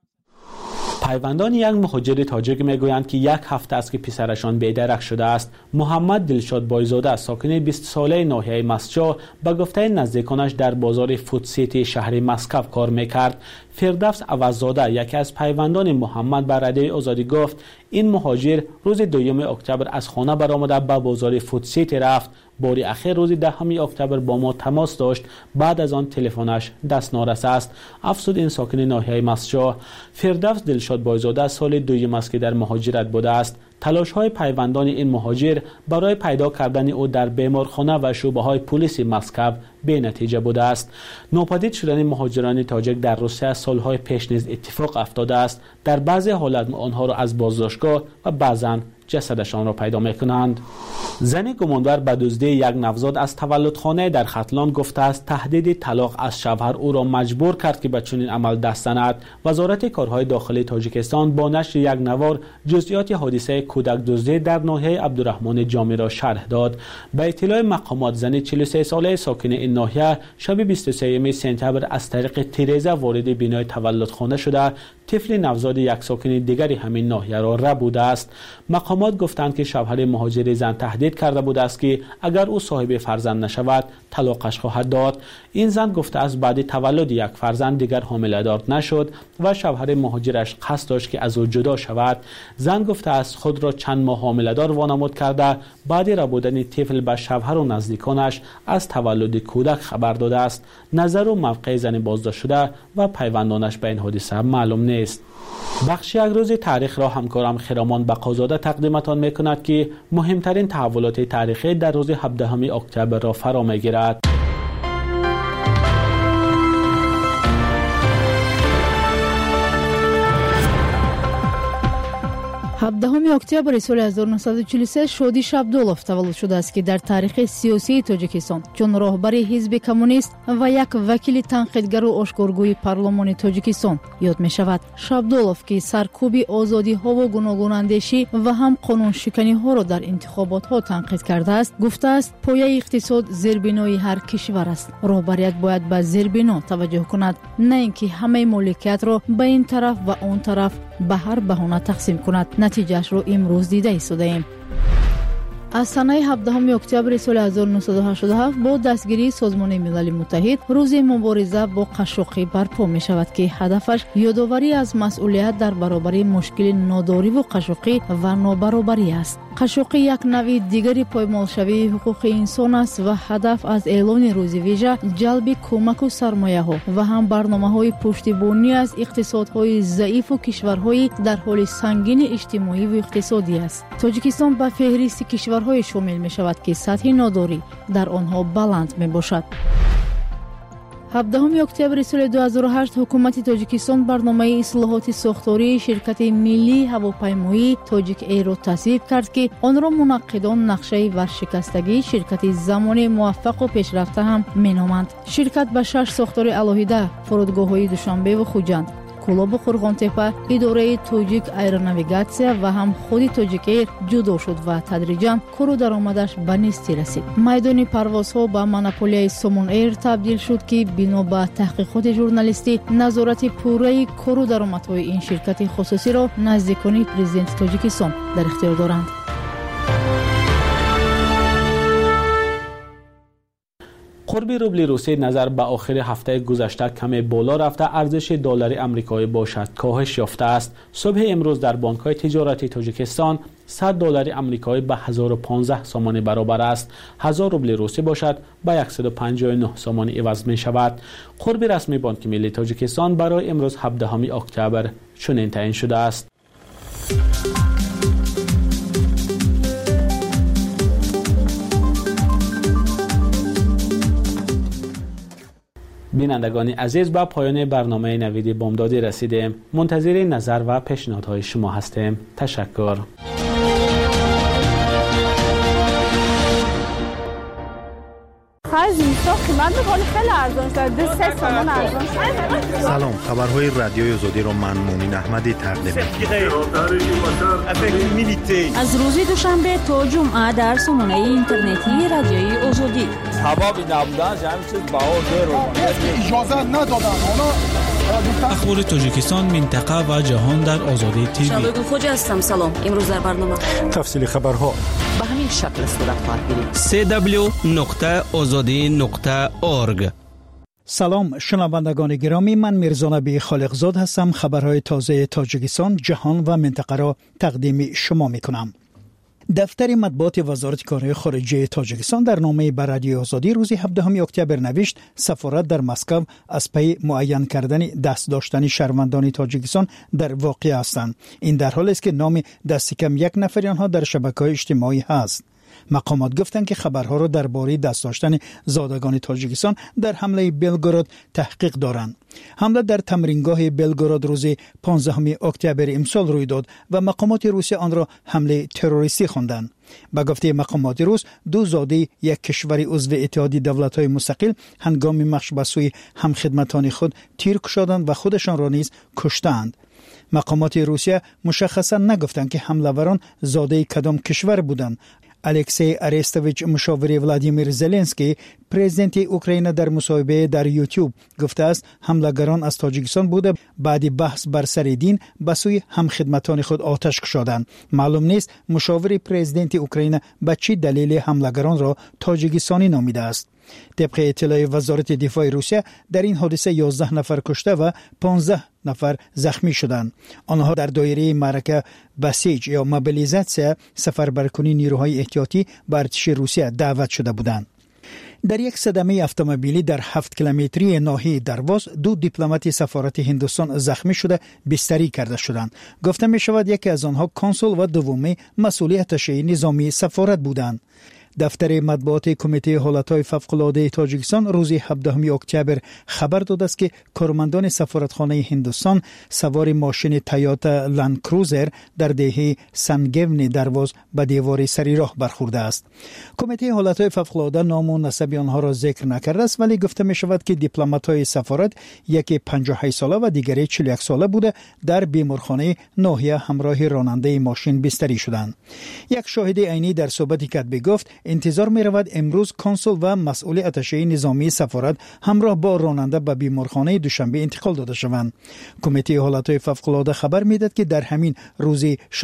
پیوندان یک مهاجر تاجیک میگویند که یک هفته است که پسرشان بی‌درک شده است. محمد دلشاد بایزاده ساکن 20 ساله ناحیه مسجد به گفته نزدیکانش در بازار فود سیتی شهر مسکو کار میکرد. فردوس عوضزاده یکی از پیوندان محمد بر رادیوی آزادی گفت این مهاجر روز 2 اکتبر از خانه برآمده به بازار فود سیتی رفت. باری اخیر روز 10 اکتبر با ما تماس داشت، بعد از آن تلفنش دست نارسا است. افسود این ساکن ناحیه مسجد. فردوس دلشاد بایزاده سال 2 است که در مهاجرت بوده است. تلاش های پیوندان این مهاجر برای پیدا کردن او در بیمارخانه و شعبه های پلیس مسکو بی نتیجه بوده است. ناپدید شدن مهاجران تاجیک در روسیه سالهای پیش نیز اتفاق افتاده است. در بعضی حالات آنها را از بازداشتگاه و بعضا جسدشان را پیدا میکنند. زن گمانبر به دزدی یک نوزاد از تولدخانه در ختلان گفته است تهدید طلاق از شوهر او را مجبور کرد که به چنین عمل دست زند. وزارت کارهای داخلی تاجیکستان با نشر یک نوار جزئیات حادثه کودک دزدی در ناحیه عبدالرحمن جامی را شرح داد. به اطلاع مقامات زن 43 ساله ساکن این ناحیه شب 23 سپتامبر از طریق تیریزه وارد بینای تولدخانه شده طفل نوزاد یک ساکن دیگری همین ناحیه را ربوده است. مقامات گفتند که شوهر مهاجر زن تهدید کرده بود است که اگر او صاحب فرزند نشود طلاقش خواهد داد. این زن گفته است بعد تولد یک فرزند دیگر حامله‌دار نشد و شوهر مهاجرش قصد داشت که از او جدا شود. زن گفته است خود را چند ماه حامله‌دار وانمود کرده بعد ربودن طفل به شوهر و نزدیکانش از تولد کودک خبر داده است. نظر و موقع زن بازداشت شده و پیوندانش به این حادثه معلوم نیست. بخش یک روز تاریخ را همکارم خرامان بقازاده تقدیمتان میکند که مهمترین تحولات تاریخی در روز 17 اکتبر را فرا میگیرد. 17 октябри соли 1943 шодӣ шабдулов таваллуд шудааст ки дар таърихи сиёсии тоҷикистон чун роҳбари ҳизби коммунист ва як вакили танқидгару ошкоргӯи парлумони тоҷикистон ёд мешавад. шабдулов ки саркӯби озодиҳову гуногунандешӣ ва ҳам қонуншиканиҳоро дар интихоботҳо танқид кардааст, гуфтааст пояи иқтисод зербинои ҳар кишвар аст. роҳбарият бояд ба зербино таваҷҷӯҳ кунад, на ин ки ҳамаи моликиятро ба ин тараф ва он тараф ба ҳар баҳона тақсим кунад. натиҷаашро имрӯз дида истодаем. аз санаи 17 октябри соли 1987 бо дастгирии созмони милали муттаҳид рӯзи мубориза бо қашшоқӣ барпо мешавад ки ҳадафаш ёдоварӣ аз масъулият дар баробари мушкили нодориву қашшоқӣ ва нобаробарӣ аст. қашшоқӣ як навъи дигари поймолшавии ҳуқуқи инсон аст ва ҳадаф аз эълони рӯзи вижа ҷалби кӯмаку сармояҳо ва ҳам барномаҳои пуштибонӣ аз иқтисодҳои заифу кишварҳои дар ҳоли сангини иҷтимоиву иқтисодӣ аст. тоҷикистон ба феҳристи кишварҳое шомил мешавад ки сатҳи нодорӣ дар онҳо баланд мебошад. 17 октябри соли 2008 ҳукумати тоҷикистон барномаи ислоҳоти сохтории ширкати миллии ҳавопаймоӣ Togic Airро тасвиб кард ки онро мунаққидон нақшаи варшикастагии ширкати замони муваффақу пешрафта ҳам меноманд. ширкат ба 6 сохтори алоҳида фурудгоҳҳои Душанбеву Хуҷанд, Кулобу Қурғонтепа, идораи Togic Aeronavigация ва ҳам худи Togic Air ҷудо шуд ва тадриҷан куру даромадаш ба нестӣ расид. майдони парвозҳо ба монополияи Somon Air табдил шуд ки бино ба таҳқиқоти журналистӣ назорати пурраи куру даромадҳои ин ширкати хусусиро наздикони президенти Тоҷикистон дар ихтиёр доранд. قرب روبل روسی نظر به آخر هفته گذشته کمی بالا رفته ارزش دلار آمریکایی باشد کاهش یافته است. صبح امروز در بانک‌های تجارتی تاجیکستان 100 دلار آمریکایی به 1015 سومانی برابر است. 1000 روبل روسی باشد به 159 سومانی عوض می شود. قرب رسمی بانک ملی تاجیکستان برای امروز 17 اکتبر چنین تعیین شده است. بینندگان عزیز، با پایان برنامه نوید بامدادی رسیدیم. منتظر نظر و پیشنهادهای شما هستیم. تشکر. سلام، خبرهای رادیوی آزادی را من مومن احمدی تقدیم می‌کنم. از روز دوشنبه تا جمعه در سامانه اینترنتی رادیوی آزادی. هوا نبودن همه چیز بهار اجازه ندادن. اخبار تاجیکستان، منطقه و جهان در آزادی تیوی. شبگون خوجا هستم. سلام. امروز در برنامه تفصیل خبرها به همین شکل صورت خواهد گرفت. www.azadi.org. سلام شنوندگان گرامی، من میرزا نبی خالقزاد هستم. خبرهای تازه تاجیکستان، جهان و منطقه را تقدیم شما میکنم. دفتر مطبوعات وزارت کارهای خارجه تاجیکستان در نامه به رادیوی آزادی روز 17 اکتبر نوشت سفارت در مسکو از پی معین کردن دست داشتن شهروندان تاجیکستان در واقع هستند. این در حالی است که نام دست کم یک نفر آنها در شبکه‌های اجتماعی هست. مقامات گفتند که خبرها را درباره دست داشتن زادگان تاجیکستان در حمله بلگراد تحقیق دارند. حمله در تمرینگاه بلگراد روز 15 اکتبر امسال روی داد و مقامات روسیه آن را حمله تروریستی خواندند. به گفته مقامات روس، دو زاده یک کشور عضو اتحادیه دولت‌های مستقل هنگام مشق به سوی همخدمتان خود تیر کشیدند و خودشان را نیز کشتند. مقامات روسیه مشخصا نگفتند که حمله‌وران زاده کدام کشور بودند. الکسی ارستویچ مشاور ولادیمیر زلنسکی پرزیدنت اوکراین در مصاحبه در یوتیوب گفته است حمله‌گران از تاجیکستان بوده، بعد بحث بر سر دین به سوی همخدمتان خود آتش کشیدند. معلوم نیست مشاور پرزیدنت اوکراین به چه دلیل حمله‌گران را تاجیکستانی نامیده است. طبق اطلاع وزارت دفاع روسیه در این حادثه 11 نفر کشته و 15 نفر زخمی شدند. آنها در دایره معرکه بسیج یا موبیلیزاسیون سفربرکنی نیروهای احتیاطی به ارتش روسیه دعوت شده بودند. در یک صدمه اتومبیلی در 7 کیلومتری ناحیه درواز دو دیپلمات سفارت هندوستان زخمی شده بستری کرده شدند. گفته می شود یکی از آنها کنسول و دومی مسئول اتشه نظامی سفارت بودند. دفتر مطبوعات کمیته حالتهای فوق‌العاده تاجیکستان روز 17 اکتبر خبر داده است که کارمندان سفارتخانه هندوستان سوار ماشین تویوتا لند کروزر در دهه سنگون درواز به دیوار سری راه برخورده است. کمیته حالتهای فوق‌العاده نام و نسب آنها را ذکر نکرده است، ولی گفته می شود که دیپلمات‌های سفارت یکی 58 ساله و دیگری 41 ساله بوده در بیمارخانه ناحیه همراه راننده ماشین بستری شدند. یک شاهد عینی در صحبتی کتبی گفت انتظار می رود امروز کنسول و مسئول اتشه نظامی سفارت همراه با راننده به بیمارخانه دوشنبه انتقال داده شوند. کمیته حالتهای فوق‌العاده خبر می داد که در همین روز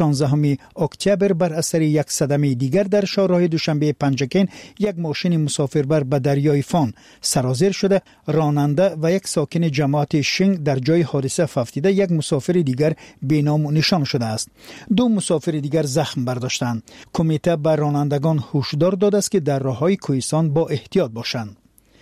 16 اکتبر بر اثر یک صدمه دیگر در شاهراه دوشنبه پنجکین یک ماشین مسافربر به دریای فان سرازیر شده. راننده و یک ساکن جماعت شینگ در جای حادثه ففتیده، یک مسافر دیگر بینام نشان شده است. دو مسافر دیگر زخم برداشتند. کمیته بر رانندگان هشدار داده است که در راههای کوهستان با احتیاط باشند.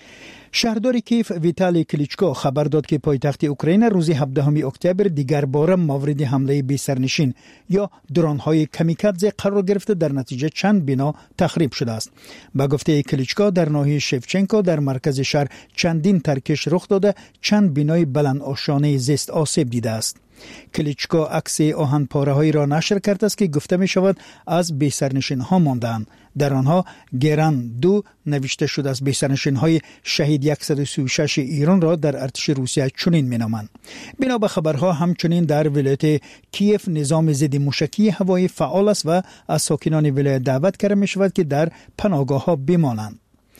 شهردار کیف ویتالی کلیچکو خبر داد که پایتخت اوکراین روز 17 اکتبر دیگر بار مورد حمله بی سرنشین یا درون‌های کامیکادزه قرار گرفته، در نتیجه چند بنا تخریب شده است. با گفته کلیچکو در ناحیه شفچنکو در مرکز شهر چندین ترکش رخ داده، چند بنای بلند آشانه زیست آسیب دیده است. کلیچکو عکس آهن پاره‌هایی را نشر کرده است که گفته می شود از بی‌سرنشین‌ها ماندند. در آنها گران 2 نوشته شده است. بی‌سرنشین‌های شهید 136 ایران را در ارتش روسیه چنین می‌نامند. بنا به خبرها همچنین در ولایت کیف نظام ضد موشکی هوایی فعال است و از ساکنان ولایت دعوت کرده می شود که در پناهگاه‌ها بمانند.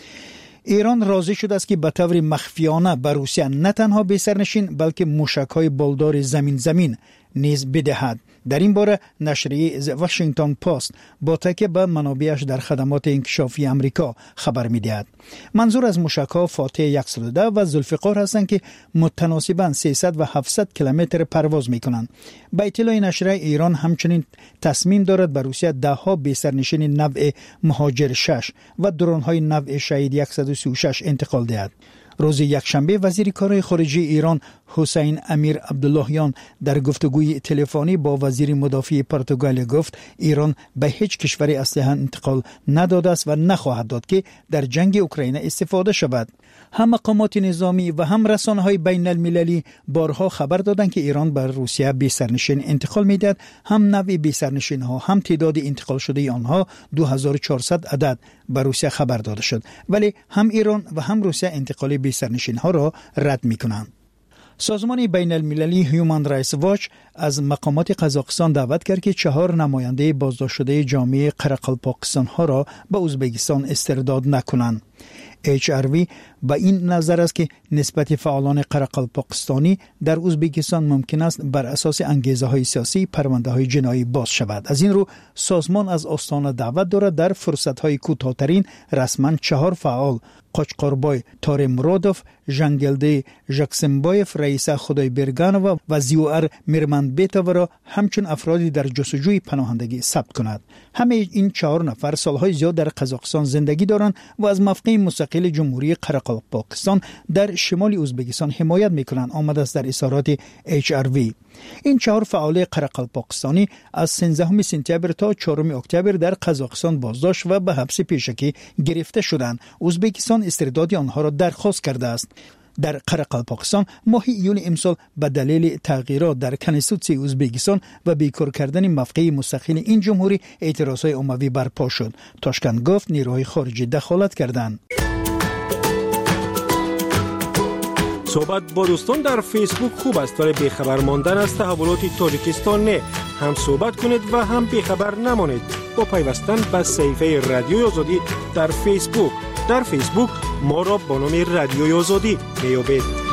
ایران راضی شده است که به طور مخفیانه به روسیه نه تنها بی‌سرنشین بلکه موشک‌های بالدار زمین نیز بدهد. در این باره نشریه واشنگتن پست با تکیه به منابعش در خدمات انکشافی امریکا خبر می‌دهد. منظور از موشک‌ها فاتح 110 و ذوالفقار هستند که متناسباً 300 و 700 کیلومتر پرواز می‌کنند. به اطلاع نشریه ایران همچنین تصمیم دارد به روسیه 10 بی‌سرنشین نوع مهاجر 6 و درون‌های نوع شهید 136 انتقال دهد. روز یکشنبه وزیر کارهای خارجه ایران حسین امیر عبداللهیان در گفتگوی تلفنی با وزیر مدافع پرتغال گفت ایران به هیچ کشوری اسلحه انتقال نداده است و نخواهد داد که در جنگ اوکراین استفاده شود. هم مقامات نظامی و هم رسانه‌های بین المللی بارها خبر دادند که ایران بر روسیه بی سرنشین انتقال می‌دهد. هم نوع بی سرنشین‌ها هم تعداد انتقال شده آنها 2400 عدد بر روسیه خبر داده شد، ولی هم ایران و هم روسیه انتقال بی سرنشین‌ها را رد می‌کنند. سازمان بین المللی هیومن رایتس واچ از مقامات قزاقستان دعوت کرد که 4 نماینده بازداشت شده جامعه قرقلپاکستان ها را به ازبکستان استرداد نکنند. HRV با این نظر است که نسبت فعالان قرقلپاکستانی در ازبکستان ممکن است بر اساس انگیزه های سیاسی پرونده های جنایی باز شود. از این رو سازمان از آستانه دعوت دارد در فرصت های کوتاه‌ترین رسما 4 فعال قاچقاربای تار مرادوف، جنگلده ژاکسمبایف، رئیس خدای برگانو و زیوار میرمنبیتوف را همچون افرادی در جستجوی پناهندگی ثبت کند. همه این 4 نفر سالهای زیاد در قزاقستان زندگی دارند و از موقع مستقل جمهوری قرقلپاکستان در شمال ازبکستان حمایت میکنند. آمده است در اظهارات HRV. این 4 فعال قرقلپاکستانی از 13 سپتامبر تا 4 اکتبر در قزاقستان بازداشت و به حبس پیشکی گرفته شدند. ازبکستان استرداد آنها را درخواست کرده است. در قرقلپاکستان ماه ایول امسال به دلیل تغییرات در کنستیتوسی ازبکستان و بیکار کردن موقع مستقل این جمهوری اعتراضهای عمومی برپا شد. تاشکند گفت نیروهای خارجی دخالت کردند. صحبت با دوستان در فیسبوک خوب است، ولی بیخبر ماندن از تحولات تاجیکستان نه. هم صحبت کنید و هم بیخبر نمانید با پیوستن به صفحه رادیوی آزادی در فیسبوک. در فیسبوک ما را با نام رادیوی آزادی میابید.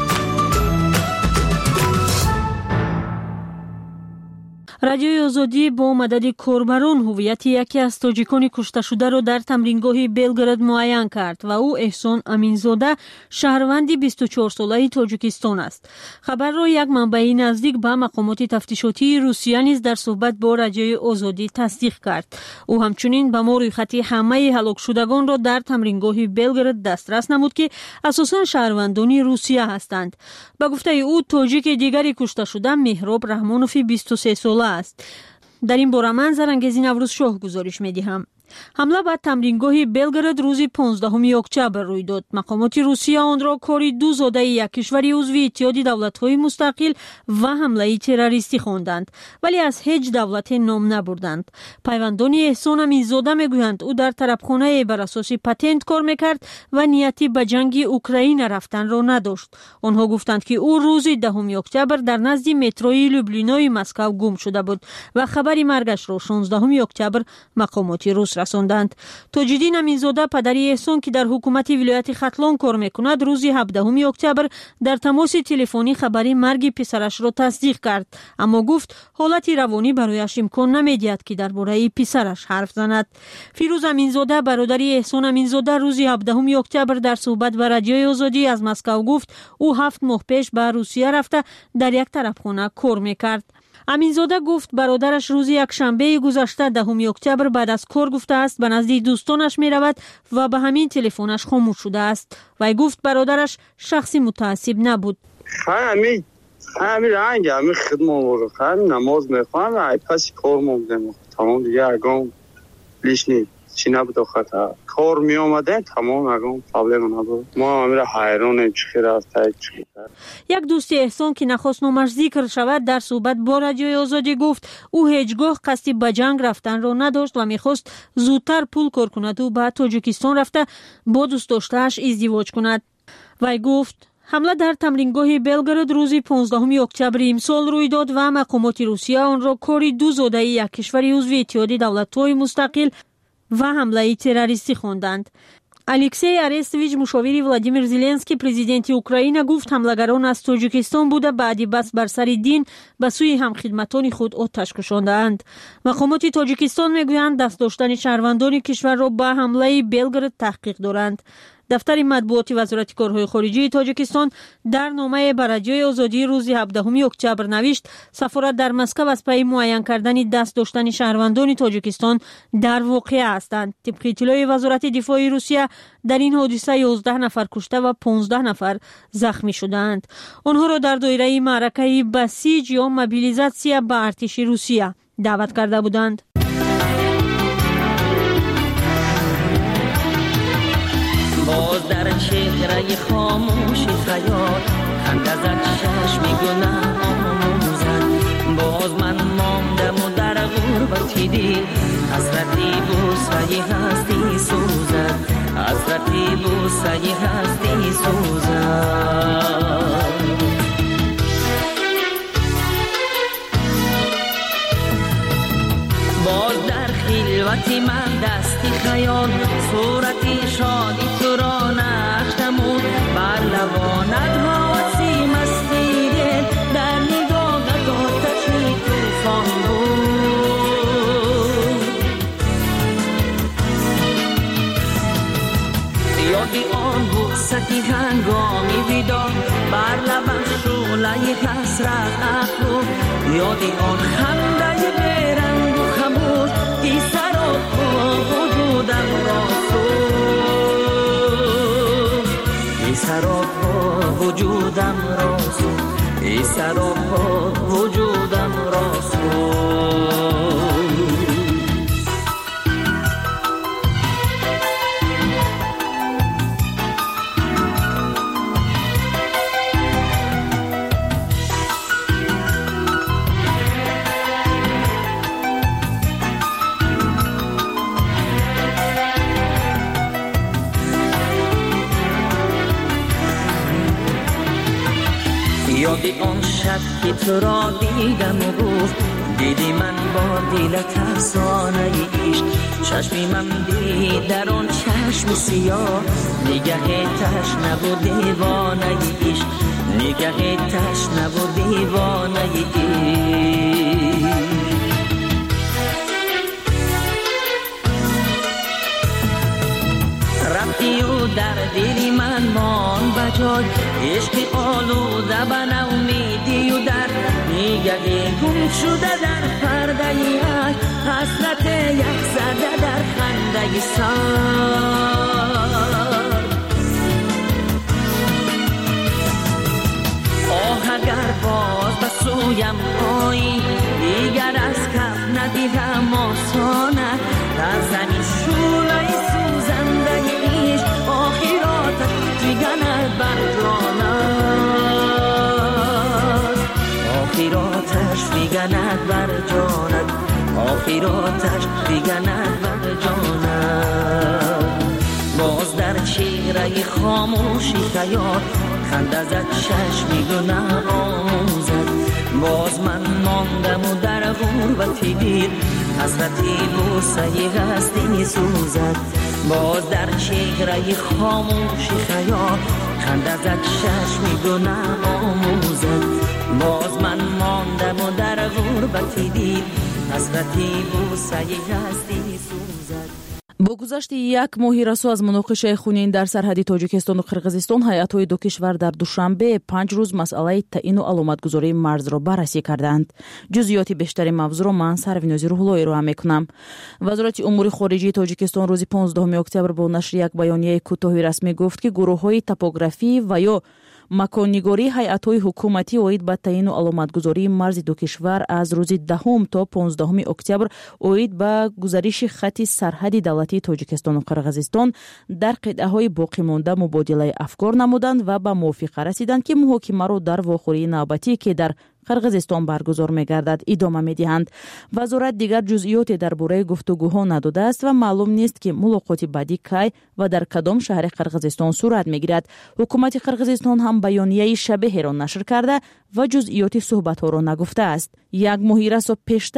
رادیوی آزادی با مدد کوربرون هویت یکی از تاجیکان کشته شده را در تمرینگاه بلگراد معین کرد و او احسان امینزاده شهروند 24 ساله تاجیکستان است. خبر را یک منبع نزدیک به مقامات تفتیشاتی روسیه نیز در صحبت با رادیوی آزادی تصدیق کرد. او همچنین به ما رویخط همه هلاک شدگان را در تمرینگاه بلگراد دسترس نمود که اساساً شهروندان روسیه هستند. به گفته او تاجیک دیگری کشته شده مهراب رحمانوف 23 ساله است. در این باره من زرانگیزی نوروز شاه گزارش می‌دهم. حمله به تمرینگاه بلگراد روز 15 اکتبر روی داد. مقامات روسیه آن را کاری دوزاده یک کشور عضو اتحاد دولت‌های مستقل و حمله تروریستی خواندند، ولی از هیچ دولت نام نبردند. پیوندان احسان امینزاده میگویند او در طرفخانه بر اساس پتنت کار میکرد و نیتی به جنگ اوکراین رفتن را نداشت. آنها گفتند که او روز 10 اکتبر در نزد متروی لوبلینای مسکو گم شده بود و خبری مرگش را 16 اکتبر مقامات روس رساندند. تاج‌الدین امینزاده پدری احسان که در حکومت ولایت ختلان کار میکند روز 17 اکتبر در تماس تلفنی خبری مرگ پسرش را تصدیق کرد، اما گفت حالت روانی برایش امکان نمیدهد که درباره پسرش حرف زند. فیروز امینزاده برادری احسان امینزاده روز 17 اکتبر در صحبت با رادیوی آزادی از مسکو گفت او 7 ماه پیش به روسیه رفته در یک طرفخانه کار میکرد. امینزاده گفت برادرش روز یک شنبه گذشته 10 اکتبر بعد از کار گفته است به نزد دوستانش می رود و به همین تلفنش خاموش شده است. و گفت برادرش شخصی متعصب نبود. همین رنگ همین خدمت خواهم نماز میخوام و پس کار موندم تمام دیگه اگام لیش نید چی نبود خطا کار می آمده تمام اگام پرابلم نبود. ما همین حیرانیم چی رفته چی. یک دوست احسان که نخواست نامش ذکر شود در صحبت با رادیوی آزادی گفت او هیچگاه قصد به جنگ رفتن را نداشت و میخواست زودتر پول کار کند و به تاجیکستان رفته با دوست داشته‌اش ازدواج کند. وی گفت حمله در تمرینگاه بلگراد روز 15 اکتبر امسال روی داد و مقامات روسیه آن را کاری دوزاده یک کشور عضو اتحاد دولت‌های مستقل و حمله تروریستی خواندند. الکسی ارستویچ مشاور ولادیمیر زلنسکی پرزیدنت اوکراین گفت حملگران از تاجیکستان بوده بعدی بس بر سر دین به سوی همخدمتان خود آتش کشاندند. مقامات تاجیکستان میگویند دست داشتن شهروندان کشور را به حمله بلگراد تحقیق دارند. دفتر مطبوعاتی وزارت کارهای خارجه تاجیکستان در نامه به رادیوی آزادی روز 17 اکتبر نوشت سفارت در مسکو از پی معین کردن دست داشتن شهروندان تاجیکستان در واقعه هستند. طبق اطلاع وزارت دفاع روسیه در این حادثه 11 نفر کشته و 15 نفر زخمی شدند. آنها را در دایره معرکه بسیج یا موبیلیزاسیا به ارتش روسیه دعوت کرده بودند. باز در چهره خاموش خیال خنده زد چشم گناه آموزد. باز من ماندم و در غربتی دید حسرتی بوسه هستی سوزد. حسرتی بوسه هستی سوزد. باز در خلوتی من دستی خیال صورتی شادی تو را نقش نمود. بر لبانت حاسی مستی دل در نگاهت آتشی توفان بود. یادی آن بوستی هنگامی ویدا بر لبم شعله حسرت افروخت. یادی آن خنده بیرنگ و خموش ای سراب وجودم را سوخت. ای سراب وجودم را سوخت. ای سراب وجودم را سوخت. یادی آن شب که تو را دیدم و گفت دیدی من با دلت افسانه عشق. چشمی من دید در آن چشم سیاه نگه تشنه و دیوانه عشق. نگه تشنه و دیوانه عشق. رفتی و در دلی من مان بجای عشق آلوده به نومیدی و در نگه گم شده در پرده یک حسرت یک زده در خنده سر. آه اگر باز به سویم آیی دیگر از کف ندیدم آسانت در زمین شعله سوزنده ایش آخراتت میگند بر جانت. آخراتش میگند بر جانت. آخراتش میگند بر جانت. باز در چهره خاموشی خیال خنده زد چشمی گناه آموزد. باز من ماندم و در غربتی دید حسرتی بوسه هستی سوزد. باز در چهره خاموشی خیال خنده زد چشمی گناه آموزد. باز من ماندم و در غربتی دید حسرتی بوسه هستی سوزد. با گذشت یک ماهی رسو از مناقشه خونین در سرحدی تاجیکستان و قرغیزستان ҳайатҳои ду кишвар дар душанбе 5 рӯз масъалаи таъину аломатгузории марзро баррасӣ карданд. ҷузъиёти бештари мавзӯъро ман Сарвинози Рӯҳуллоӣ роҳа мекунам. вазорати умури хориҷии Тоҷикистон рӯзи 15 октябр бо нашри як баёнияи кӯтоҳи расмӣ гуфт ки гурӯҳҳои топографӣ ва ё маконнигории ҳайатҳои ҳукуматӣ оид ба таъину аломатгузории марзи ду кишвар аз рӯзи 10 то 15 октябр оид ба гузариши хати сарҳади давлатии Тоҷикистону Қирғизистон дар қитъаҳои боқимонда мубодилаи афкор намуданд ва ба мувофиқа расиданд ки муҳокимаро дар вохӯрии навбатӣ ки дар قرغیزستان برگزار می‌گردد ادامه می‌دهند. وزارت دیگر جزئیاتی درباره گفتگوها نداده است و معلوم نیست که ملاقات بعدی کی و در کدام شهر قرغیزستان صورت می‌گیرد. حکومت قرغیزستان هم بیانیه شبیه را نشر کرده و جزئیات صحبت‌ها را نگفته است. یک ماه رسو پیشتر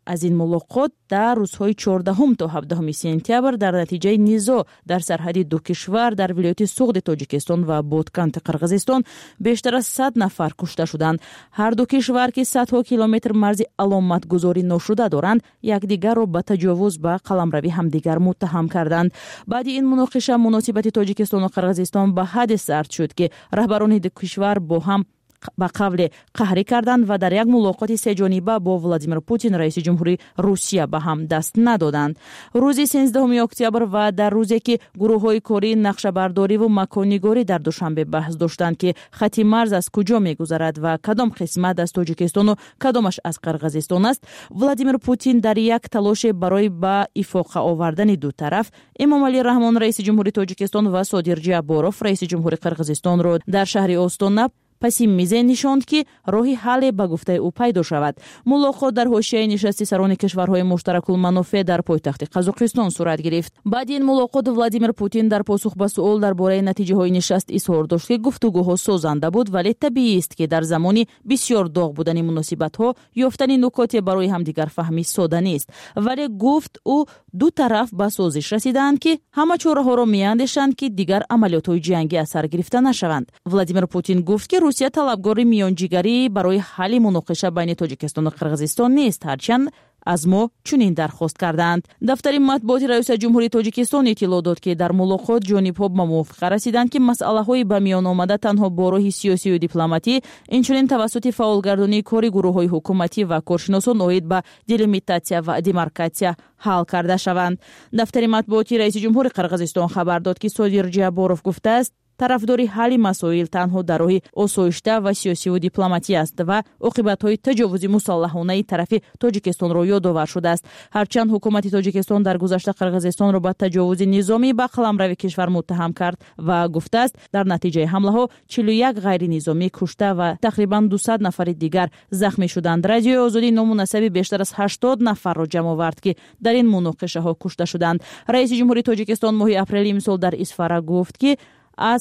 از این ملاقات در روزهای 14 تا 17 سپتامبر در نتیجه نزاع در سرحد دو کشور در ولایت سوغد تاجیکستان و بودکنت قرقیزستان بیشتر از 100 نفر کشته شدند. هر دو کشور که صدها کیلومتر مرز علامت گذاری نشده دارند یکدیگر را به تجاوز به قلمروی همدیگر متهم کردند. بعد این مناقشه مناسبت تاجیکستان و قرقیزستان به حد سرد شد که رهبران دو کشور با هم با قبل قهری کردند و در یک ملاقات سه جانبه با ولادیمیر پوتین رئیس جمهوری روسیه به هم دست ندادند. روز 13 اکتبر و در روزی که گروه‌های کاری نقشه برداری و مکان‌نگاری در دوشنبه بحث داشتند که خط مرز از کجا می‌گذرد و کدام قسمت از تاجیکستان و کدامش از قرقیزستان است، ولادیمیر پوتین در یک تلاش برای به اتفاق آوردن دو طرف امامعلی رحمان رئیس جمهوری تاجیکستان و صادر جاباروف رئیس جمهوری قرقیزستان را در شهر استانا پسی میزه نشاند که راهی حل به گفته او پیدا شود. ملاقات در حاشیه نشست سران کشورهای مشترک المنافع در پایتخت قزاقستان صورت گرفت. بعد این ملاقات ولادیمیر پوتین در پاسخ به سوال درباره نتیجه های نشست اظهار داشت که گفتگوها سازنده بود، ولی طبیعی است که در زمانی بسیار داغ بودن مناسبت ها یافتن نکات برای همدیگر فهمی ساده نیست. ولی گفت او دو طرف به سازش رسیدند که همه چاره ها را میاندیشند که دیگر عملیات های جنگی از سر گرفته نشوند. ولادیمیر پوتین گفت که روسیه طلبکار میانجیگری برای حل مناقشه بین تاجیکستان و قرقیزستان نیست، هرچند از ما چنین درخواست کردند. دفتر مطبوعات رئیس جمهوری تاجیکستان اطلاع داد که در ملاقات جانب‌ها به موافقه رسیدند که مسئله‌های به میان آمده تنها با راه سیاسی و دیپلماتی، اینچنین توسط فعالگردانی کاری گروه‌های حکومتی و کارشناسان اوید به دلیمیتاسیا و دیمارکاسیا حل کرده شوند. دفتر مطبوعات رئیس جمهوری قرقیزستان خبر داد که صادر جاباروف گفته است طرفداری حل مسائل تنها در راه آسایشته و سیاسی و دیپلماتی است و عاقبت‌های تجاوز مسلحانه طرف تاجیکستان را یادآور شده است. هرچند حکومت تاجیکستان در گذشته قرقیزستان را به تجاوز نظامی به قلمرو کشور متهم کرد و گفته است در نتیجه حمله‌ها 41 غیر نظامی کشته و تقریباً 200 نفر دیگر زخمی شدند. رادیوی آزادی نامناسبی بیشتر از 80 نفر را جمع آورد که در این مناقشه‌ها کشته شدند. رئیس جمهوری تاجیکستان ماه اپریل امسال در اصفهان گفت که از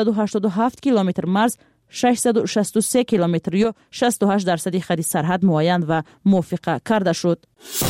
987 کیلومتر مرز 663 کیلومتر یا 68% خط سرحد معین و موافقه کرده شد.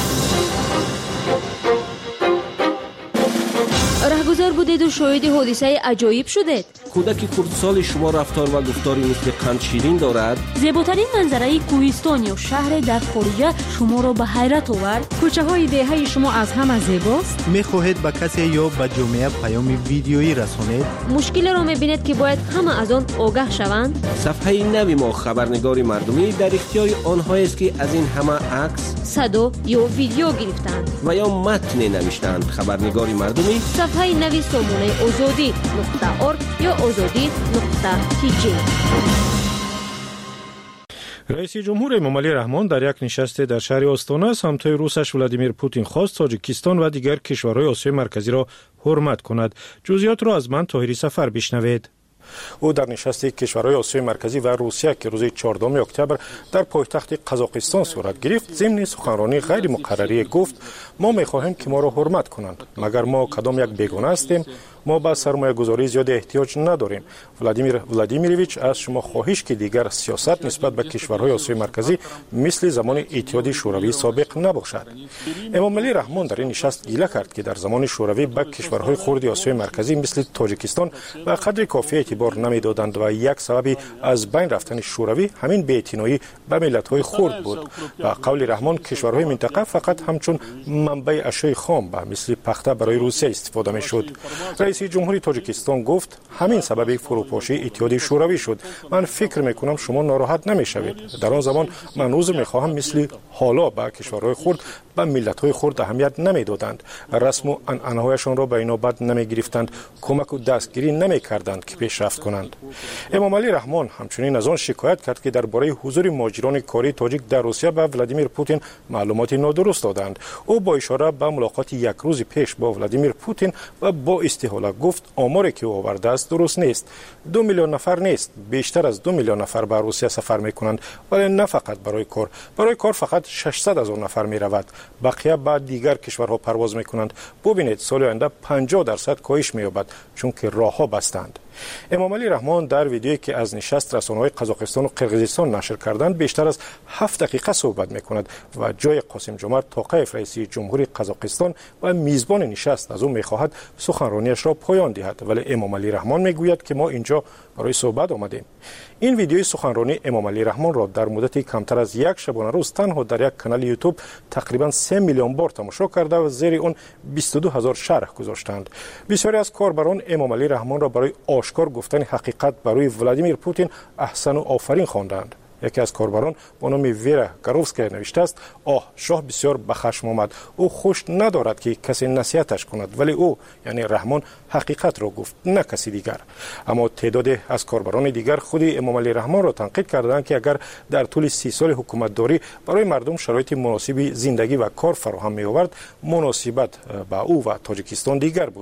رهگذر بودید و شاهد حادثه عجایب شدید. کودک خردسال شما رفتار و گفتاری مثل قند شیرین دارد. زیباترین منظره کوهستان یا شهر در خارجه شما را به حیرت آورد. کوچه های دهه شما از همه زیباست. میخواهید به کسی یا به جامعه پیام ویدیویی رسانید؟ مشکل را میبینید که باید همه از آن آگاه شوند. صفحه نوی ما خبرنگار مردمی در اختیار آنها است که از این همه عکس، صدا یا ویدیو گرفتند و یا متن نوشتند. خبرنگار مردمی صفحه نوی سامانه azadi.org یا azadi.tg. رئیس جمهور امامعلی رحمان در یک نشست در شهر استانا همتای روسش ولادیمیر پوتین خواست تاجیکستان و دیگر کشورهای آسیای مرکزی را حرمت کند. جزئیات را از من طاهری سفر بشنوید. او در نشست کشورهای آسیای مرکزی و روسیه که روز 14 اکتبر در پایتخت قزاقستان صورت گرفت ضمن سخنرانی غیر مقرری گفت ما می‌خواهیم که ما را حرمت کنند، مگر ما کدام یک بیگانه هستیم؟ ما به سرمایه گذاری زیاد احتیاج نداریم. ولادیمیر ولادیمیرویچ از شما خواهش که دیگر سیاست نسبت به کشورهای آسیای مرکزی مثل زمان اتحاد شوروی سابق نباشد. امامعلی رحمان در این نشست گله کرد که در زمان شوروی به کشورهای خرد آسیای مرکزی مثل تاجیکستان به قدر کافی اعتبار نمیدادند و یک سبب از بین رفتن شوروی همین بی‌اعتنایی به ملت‌های خرد بود. و قول رحمان کشورهای منطقه فقط همچون منبع اشیاء خام به مثل پخته برای روسیه استفاده می‌شد. رئیس جمهوری تاجیکستان گفت همین سبب فروپاشی اتحاد شوروی شد. من فکر میکنم شما ناراحت نمیشوید. در آن زمان من عذر میخواهم مثل حالا به کشورهای خرد به ملت‌های خرد اهمیت نمیدادند، رسم و عنعنه‌هایشان را به اینابت نمیگرفتند، کمک و دستگیری نمیکردند که پیشرفت کنند. امامعلی رحمان همچنین از آن شکایت کرد که درباره حضور مهاجران کاری تاجیک در روسیه به ولادیمیر پوتین معلومات نادرست دادند. او با اشاره به ملاقات یک روز پیش با ولادیمیر پوتین و با استحاله گفت آماری که او آورده است درست نیست. 2 میلیون نفر نیست، بیشتر از 2 میلیون نفر به روسیه سفر میکنند، ولی نه فقط برای کار. برای کار فقط 600 هزار نفر میرود. بقیه بعد دیگر کشورها پرواز میکنند. ببینید سال آینده 50% کاهش مییابد چون که راهها بستند. امام علی رحمان در ویدیویی که از نشست رسانه‌های قزاقستان و قرقیزستان نشر کردند بیشتر از 7 دقیقه صحبت می‌کند و جای قاسم جمعت توقیف رئیس جمهوری قزاقستان و میزبان نشست از او می‌خواهد سخنرانیش را پایان دهد، ولی امام علی رحمان می‌گوید که ما اینجا برای صحبت آمدیم. این ویدیوی سخنرانی امام علی رحمان را در مدت کمتر از یک شبانه روز تنها در یک کانال یوتیوب تقریبا 3 میلیون بار تماشا کرده و زیر اون 22,000 شرح گذاشتند. بسیاری از کاربران امام علی رحمان را برای آشکار گفتن حقیقت برای ولادیمیر پوتین احسن و آفرین خواندند. یکی از کاربران با نام ویرا گاروفسکیا نوشته است: شاه بسیار به خشم آمد. او خوش ندارد که کسی نصیحتش کند، ولی او یعنی رحمان حقیقت را گفت، نه کسی دیگر. اما تعدادی از کاربران دیگر خود امام علی رحمان را تنقید کردند که اگر در طول 30 سال حکومت داری برای مردم شرایط مناسب زندگی و کار فراهم می آورد، مناسبت با او و تاجیکستان دیگر بود.